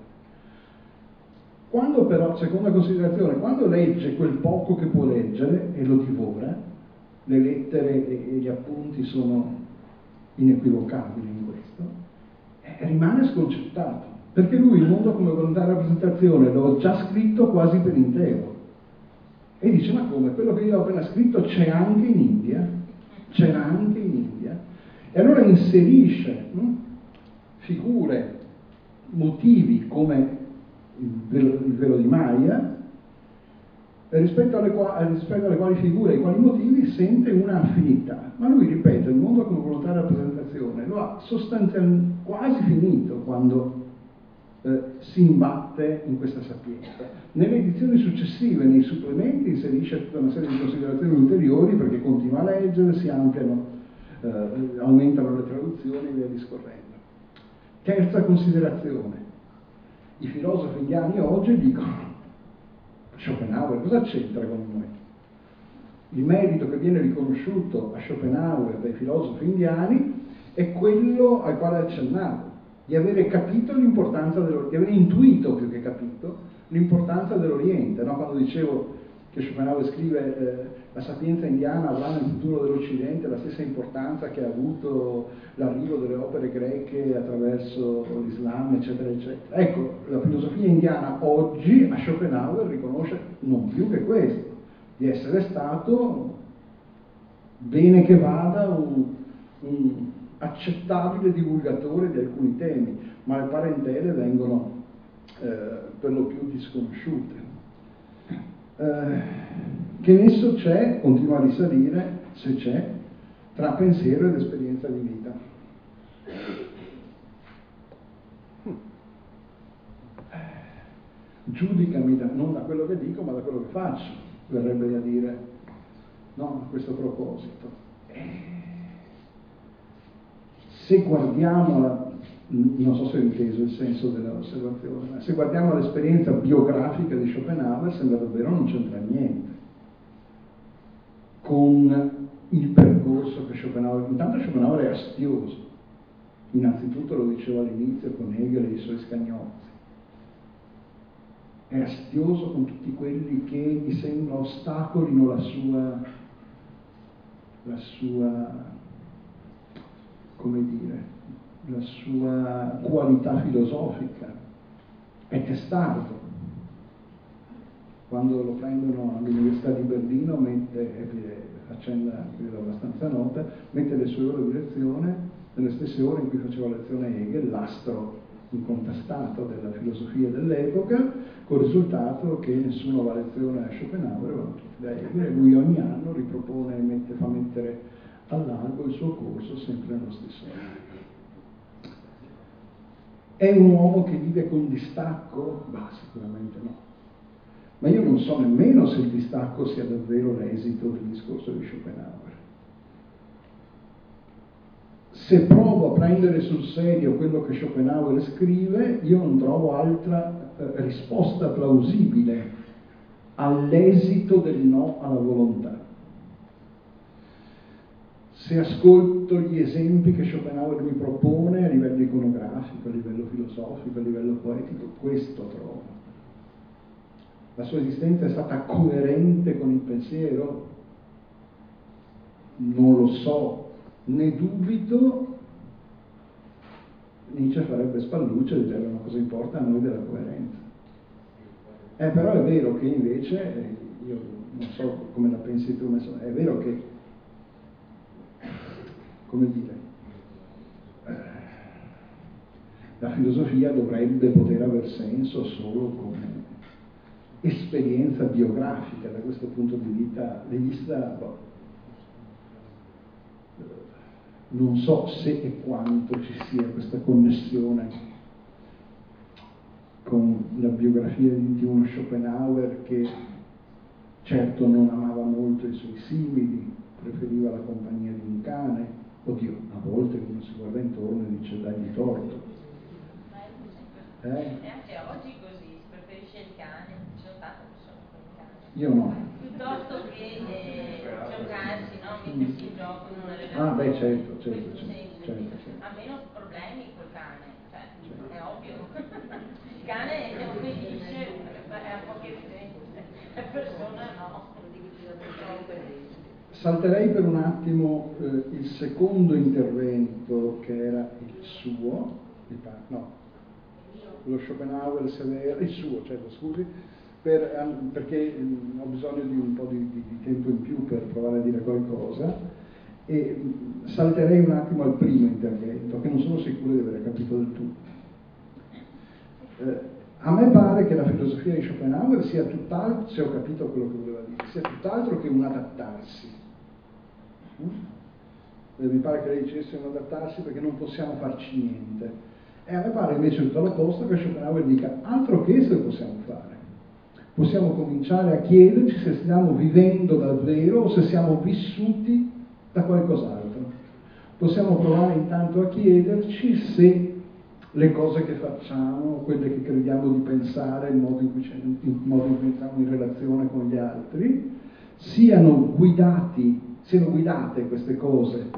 Quando però, seconda considerazione, quando legge quel poco che può leggere e lo divora, le lettere e gli appunti sono inequivocabili in questo, eh, rimane sconcertato, perché lui il mondo come volontà di rappresentazione l'ho già scritto quasi per intero. E dice, ma come? Quello che io ho appena scritto c'è anche in India? C'era anche in India? E allora inserisce hm, figure, motivi come il velo, il velo di Maya, rispetto alle, quali, rispetto alle quali figure e quali motivi sente una affinità. Ma lui, ripeto, il mondo come volontà di rappresentazione lo ha sostanzialmente quasi finito quando eh, si imbatte in questa sapienza. Nelle edizioni successive, nei supplementi, inserisce tutta una serie di considerazioni ulteriori perché continua a leggere, si ampliano, eh, aumentano le traduzioni e via discorrendo. Terza considerazione. I filosofi indiani oggi dicono Schopenhauer cosa c'entra con noi? Il merito che viene riconosciuto a Schopenhauer dai filosofi indiani è quello al quale accennavo, di avere capito l'importanza dell'Oriente, di avere intuito più che capito l'importanza dell'Oriente, no? Quando dicevo che Schopenhauer scrive eh, la sapienza indiana avrà nel futuro dell'Occidente la stessa importanza che ha avuto l'arrivo delle opere greche attraverso l'Islam, eccetera, eccetera. Ecco, la filosofia indiana oggi a Schopenhauer riconosce non più che questo, di essere stato, bene che vada, un, un accettabile divulgatore di alcuni temi, ma le parentele vengono eh, per lo più disconosciute. Eh, che nesso c'è, continua a risalire, se c'è, tra pensiero ed esperienza di vita. Giudicami da, non da quello che dico, ma da quello che faccio, verrebbe da dire, no, a questo proposito. Se guardiamo, la, non so se ho inteso il senso dell'osservazione, ma se guardiamo l'esperienza biografica di Schopenhauer, sembra davvero non c'entra niente con il percorso che Schopenhauer, intanto Schopenhauer è astioso, innanzitutto lo dicevo all'inizio con Hegel e i suoi scagnozzi, è astioso con tutti quelli che mi sembra ostacolino la sua, la sua, come dire, la sua qualità filosofica, è testardo. Quando lo prendono all'Università di Berlino, mette, faccenda credo abbastanza nota, mette le sue ore di lezione nelle stesse ore in cui faceva lezione Hegel, l'astro incontestato della filosofia dell'epoca, col risultato che nessuno va a lezione a Schopenhauer, vanno tutti da Hegel, e lui ogni anno ripropone e mette, fa mettere all'albo il suo corso sempre nello stesso anno. È un uomo che vive con distacco? Bah, sicuramente no. Ma io non so nemmeno se il distacco sia davvero l'esito del discorso di Schopenhauer. Se provo a prendere sul serio quello che Schopenhauer scrive, io non trovo altra eh, risposta plausibile all'esito del no alla volontà. Se ascolto gli esempi che Schopenhauer mi propone a livello iconografico, a livello filosofico, a livello poetico, questo trovo. La sua esistenza è stata coerente con il pensiero? Non lo so, ne dubito. Nietzsche farebbe spallucce e direbbe: ma cosa importa a noi della coerenza? Eh, però è vero che invece, io non so come la pensi tu, ma è vero che, come dire, eh, la filosofia dovrebbe poter aver senso solo come esperienza biografica. Da questo punto di vista, di vista boh, non so se e quanto ci sia questa connessione con la biografia di uno Schopenhauer che certo non amava molto i suoi simili, preferiva la compagnia di un cane, Oddio, a volte uno si guarda intorno e dice dai di torto. Ma è Eh? E anche oggi così, si preferisce il cane, ci sono tante persone con il cane. Io no. Piuttosto che eh, giocarsi, no? Mettersi in gioco in una relazione. Ah, beh, certo, certo, in questo certo, senso. certo, certo. Ha meno problemi col cane, cioè, Certo. è ovvio. Il cane è obbedisce, è un po' che evidente, la persona no. Salterei per un attimo eh, il secondo intervento che era il suo, mi pare, no, lo Schopenhauer severo, il suo, certo, scusi, per, perché mh, ho bisogno di un po' di, di, di tempo in più per provare a dire qualcosa, e mh, salterei un attimo al primo intervento, che non sono sicuro di aver capito del tutto. Eh, a me pare che la filosofia di Schopenhauer sia tutt'altro, se ho capito quello che voleva dire, sia tutt'altro che un adattarsi. Mm? Mi pare che lei dicesse un adattarsi perché non possiamo farci niente. E a me pare invece tutto l'opposto, che Schopenhauer dica altro che se possiamo fare. Possiamo cominciare a chiederci se stiamo vivendo davvero o se siamo vissuti da qualcos'altro. Possiamo provare intanto a chiederci se le cose che facciamo, quelle che crediamo di pensare, il modo in cui, il modo in cui entriamo in relazione con gli altri, siano guidati, siano guidate queste cose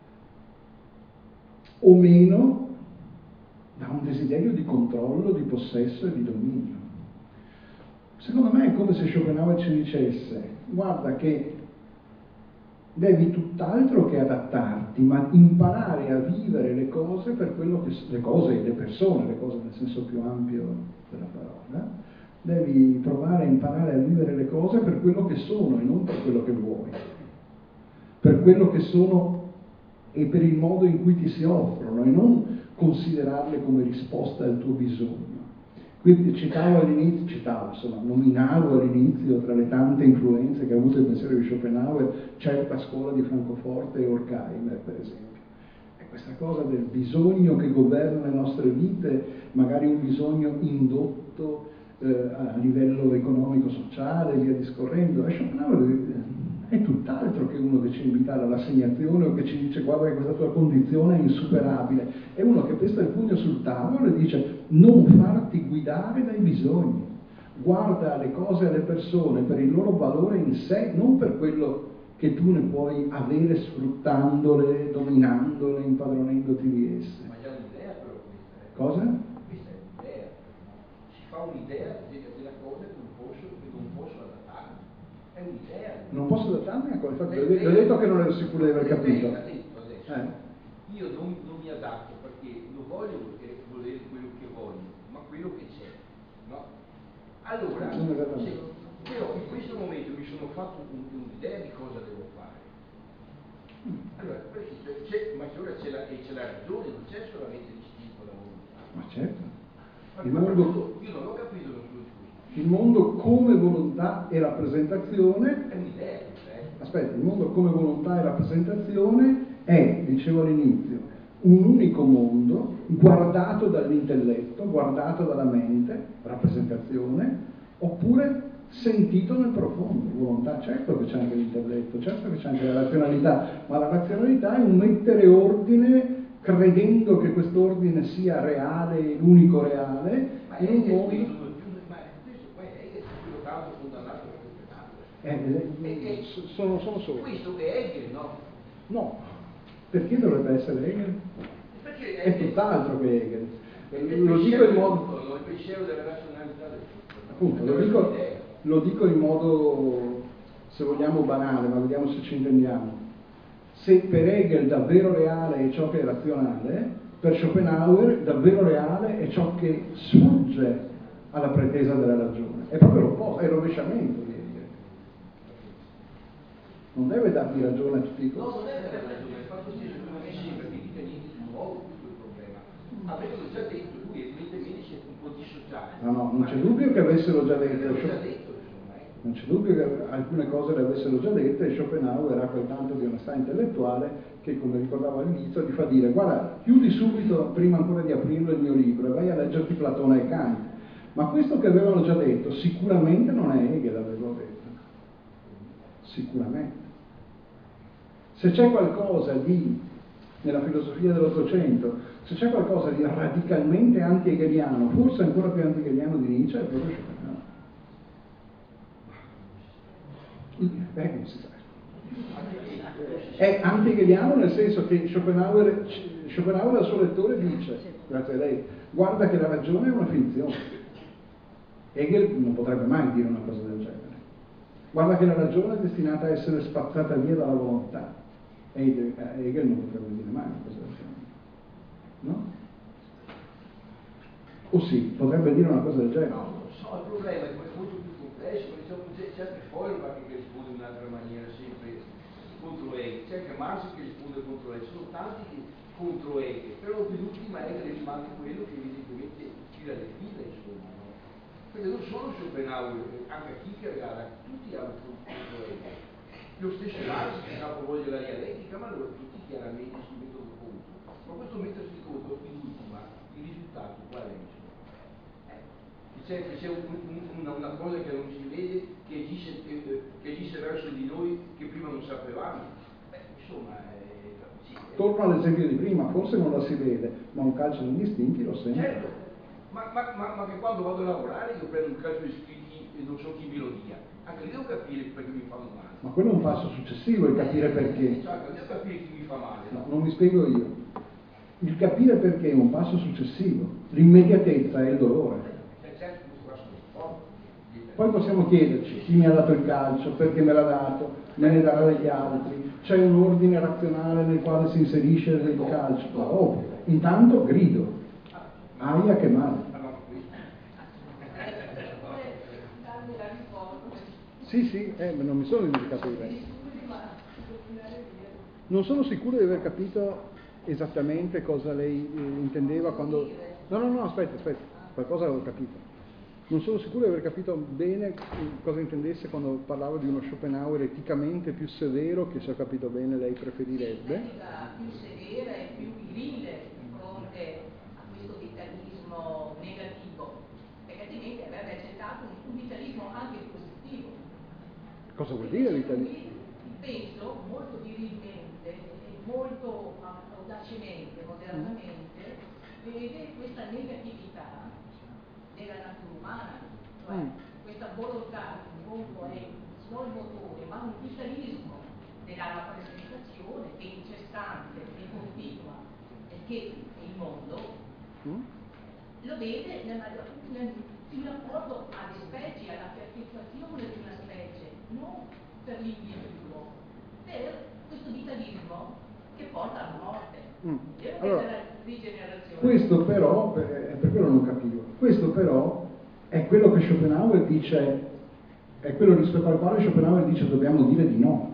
o meno da un desiderio di controllo, di possesso e di dominio. Secondo me è come se Schopenhauer ci dicesse: guarda che devi tutt'altro che adattarti, ma imparare a vivere le cose per quello che le cose e le persone, le cose nel senso più ampio della parola, devi provare a imparare a vivere le cose per quello che sono e non per quello che vuoi, per quello che sono e per il modo in cui ti si offrono, e non considerarle come risposta al tuo bisogno. Quindi citavo all'inizio, citavo, insomma, nominavo all'inizio tra le tante influenze che ha avuto il pensiero di Schopenhauer certa scuola di Francoforte e Horkheimer, per esempio. E questa cosa del bisogno che governa le nostre vite, magari un bisogno indotto eh, a livello economico-sociale, via discorrendo, e Schopenhauer è tutt'altro che uno che ci invita all'assegnazione o che ci dice guarda che questa tua condizione è insuperabile. È uno che pesta il pugno sul tavolo e dice non farti guidare dai bisogni, guarda le cose e le persone per il loro valore in sé, non per quello che tu ne puoi avere sfruttandole, dominandole, impadronendoti di esse. Ma già un'idea però questa è. Cosa? Questa è un'idea. Si fa un'idea della cosa che non posso, che non posso adattare. È un'idea. Non posso adattarmi a cosa? Infatti le ho detto che non ero sicuro di aver capito. Ha detto adesso. Eh. Io non, non mi adatto perché lo voglio perché volere quello che voglio, ma quello che c'è. No? Allora, se, però in questo momento mi sono fatto un, un'idea di cosa devo fare. Allora, perché c'è, ma ora c'è la, e c'è la ragione, non c'è solamente l'istinto la volontà. Ma certo. Ma Il mondo, io non ho capito lo suo discorso. il mondo come volontà e rappresentazione È un'idea, eh? Aspetta, il mondo come volontà e rappresentazione è, dicevo all'inizio, un unico mondo guardato dall'intelletto, guardato dalla mente, rappresentazione, oppure sentito nel profondo. Volontà, certo che c'è anche l'intelletto, certo che c'è anche la razionalità, ma la razionalità è un mettere ordine credendo che quest'ordine sia reale, l'unico reale, Ma in è un che mondo... questo, ma questo poi è che quello caso condannato a Eh, E- e- sono, sono solo. questo è Hegel, no? No, perché dovrebbe essere Hegel? Perché È tutt'altro che Hegel. è il Lo dico pensiero in modo... del tutto, no? Il pensiero della razionalità del tutto. Appunto, lo Attraverso dico, l'idea. lo dico in modo, se vogliamo, banale, ma vediamo se ci intendiamo. Se per Hegel davvero reale è ciò che è razionale, per Schopenhauer davvero reale è ciò che sfugge alla pretesa della ragione. È proprio l'opposto, è il rovesciamento di Hegel. Non deve darmi ragione a tutti i No, costi. non è per ragione, il fatto stesso che non mi sembra che dica niente di nuovo tutto il problema. Avevano già detto, lui evidentemente si è un po' dissociato. No, no, non c'è dubbio che avessero già detto. Avevano già detto, insomma, eh. Non c'è dubbio che alcune cose le avessero già dette, e Schopenhauer ha quel tanto di onestà intellettuale che, come ricordavo all'inizio, ti fa dire guarda, chiudi subito, prima ancora di aprirlo, il mio libro e vai a leggerti Platone e Kant. Ma questo che avevano già detto sicuramente non è Hegel averlo detto. Sicuramente. Se c'è qualcosa di nella filosofia dell'Ottocento. Se c'è qualcosa di radicalmente anti-hegeliano, forse ancora più anti-hegeliano di Nietzsche, è proprio Schopenhauer. Beh, non si sa. È anti-hegeliano nel senso che Schopenhauer, Schopenhauer al suo lettore dice, grazie a lei, guarda che la ragione è una finzione. Hegel non potrebbe mai dire una cosa del genere. Guarda che la ragione è destinata a essere spazzata via dalla volontà. Hegel, Hegel non potrebbe dire mai una cosa del genere. No? O sì, potrebbe dire una cosa del genere. No, non so, il problema è molto più complesso, perché diciamo, c'è, c'è anche Feuerbach che risponde in un'altra maniera sempre contro Hegel, c'è anche Marx che risponde contro Hegel, sono tanti che contro Hegel, però l'ultima Hegel rimane quello che evidentemente tira le fila, insomma, no? Perché non solo Schopenhauer, anche Kierkegaard, tutti hanno contro Hegel. Lo stesso Marx che ha voglia della dialettica, ma loro tutti chiaramente sul metodo contro. Ma questo mettersi contro, in ultima, il risultato qual è? C'è, c'è un, un, una, una cosa che non si vede, che agisce, eh, che agisce verso di noi che prima non sapevamo. Beh, insomma, eh, sì, eh. Torno all'esempio di prima, forse non la si vede, ma un calcio negli stinchi lo sento. Certo, ma, ma, ma, ma che quando vado a lavorare io prendo un calcio di stinchi e non so chi me lo dia. Anche lì devo capire perché mi fanno male. Ma quello è un passo successivo, il capire perché. Cioè, devo capire chi mi fa male. No, non mi spiego io. Il capire perché è un passo successivo. L'immediatezza è il dolore. Poi possiamo chiederci chi mi ha dato il calcio, perché me l'ha dato, me ne darà degli altri, c'è un ordine razionale nel quale si inserisce il calcio. Ma ovvio, intanto grido, aia che male. Sì, sì, eh, non mi sono dimenticato di lei. Non sono sicuro di aver capito esattamente cosa lei eh, intendeva quando... No, no, no, aspetta, aspetta, qualcosa avevo capito. Non sono sicuro di aver capito bene cosa intendesse quando parlavo di uno Schopenhauer eticamente più severo, che se ho capito bene lei preferirebbe. Più severa e più virile di fronte a questo vitalismo negativo, perché altrimenti avrebbe accettato un vitalismo anche positivo. Cosa vuol dire vitalismo? Penso molto virilmente e molto audacemente, moderatamente, vede questa negatività della natura umana, cioè mm. questa volontà che in fondo è non il motore, ma un vitalismo della rappresentazione che è incessante e continua, e che il mondo mm. lo vede nella, nel, in rapporto alle specie, alla perpetuazione di una specie, non per l'individuo, per questo vitalismo che porta alla morte. Mm. Allora, la rigenerazione. Questo però, eh, per quello non capivo, questo però è quello che Schopenhauer dice, è quello rispetto al quale Schopenhauer dice dobbiamo dire di no.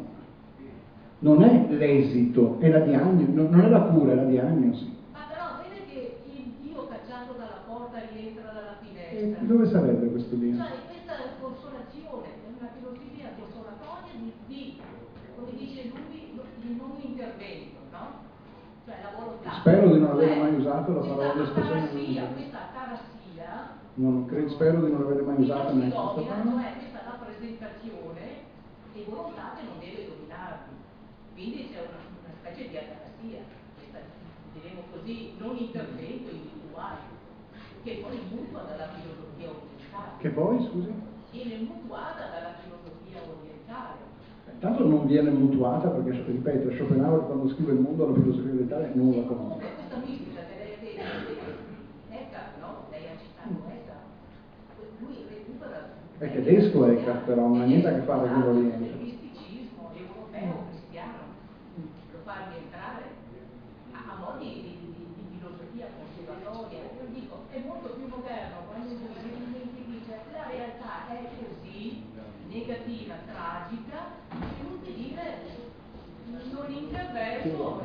Non è l'esito, è la diagnosi, non è la cura, è la diagnosi. Ma però vede che il Dio cacciato dalla porta rientra dalla finestra. E dove sarebbe questo Dio? Cioè questa consolazione, è una filosofia consolatoria di, di, come dice lui, di non intervento, no? Cioè la volontà. Spero di non aver mai usato la parola l'espressione. Questa questa atarassia. Non credo, spero di non aver mai usato neanche questa parola. Cioè questa rappresentazione e volontà che non deve dominarvi. Quindi c'è una, una specie di atarassia, questa diremo così, non intervento individuale, che poi mutua dalla filosofia orientale. Che poi, scusi? Viene mutuata dalla filosofia orientale. Tanto non viene mutuata perché, ripeto, Schopenhauer quando scrive il mondo alla filosofia orientale non la conosce. Questa mistica che lei vede, Eckhart, no? Lei ha citato Eckhart, lui recupera... È tedesco Eckhart, però non ha niente a che fare con l'Oriente. Il misticismo europeo cristiano lo fa rientrare a, a modi di, di, di filosofia conservatoria. Io dico, è molto più moderno quando lui dice la realtà è così negativa, tragica, più di dire non intervengo.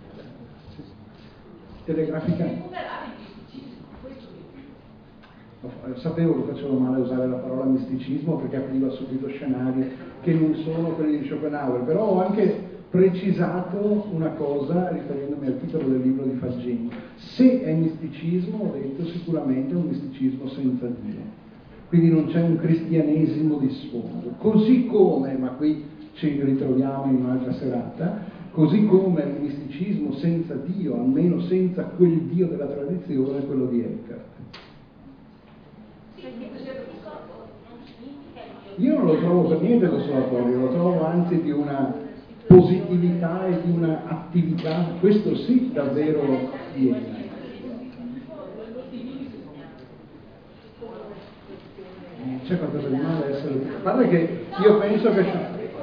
Telegraficamente. Recuperare il misticismo, questo dico. Sapevo che facevo male a usare la parola misticismo perché apriva subito scenari che non sono quelli di Schopenhauer, però ho anche precisato una cosa riferendomi al titolo del libro di Faggini. Se è misticismo, ho detto, sicuramente è un misticismo senza Dio. Quindi non c'è un cristianesimo di sfondo. Così come, ma qui ci ritroviamo in un'altra serata, così come il misticismo senza Dio, almeno senza quel Dio della tradizione, è quello di Eckhart. Io non lo trovo per niente consolatorio, lo trovo anzi di una positività e di una attività, questo sì, davvero piena. C'è qualcosa di male essere... Guarda che io penso che...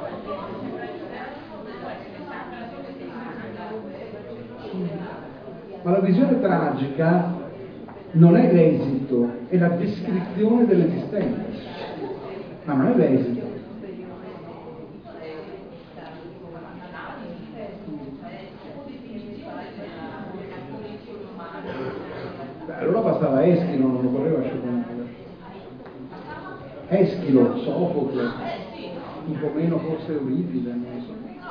Ma la visione tragica non è l'esito, è la descrizione dell'esistenza, ma non è l'esito. Beh, allora bastava Eschilo, non lo voleva Schopenhauer. Eschilo, Sofocle, un po' meno forse Euripide, non lo so.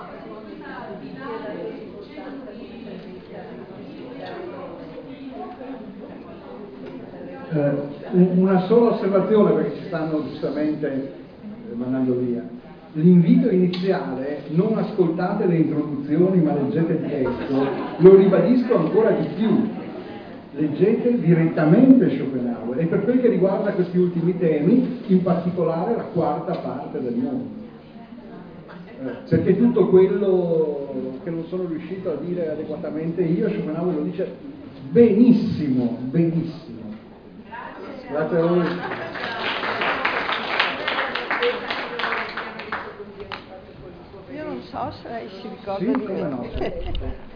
Eh, una sola osservazione, perché ci stanno giustamente eh, mandando via. L'invito iniziale, non ascoltate le introduzioni ma leggete il testo, lo ribadisco ancora di più. Leggete direttamente Schopenhauer e per quel che riguarda questi ultimi temi, in particolare la quarta parte del mondo. Eh, perché tutto quello che non sono riuscito a dire adeguatamente io, Schopenhauer lo dice benissimo, benissimo. Grazie a voi. Io non so se lei si ricorda Sì, di come me. no.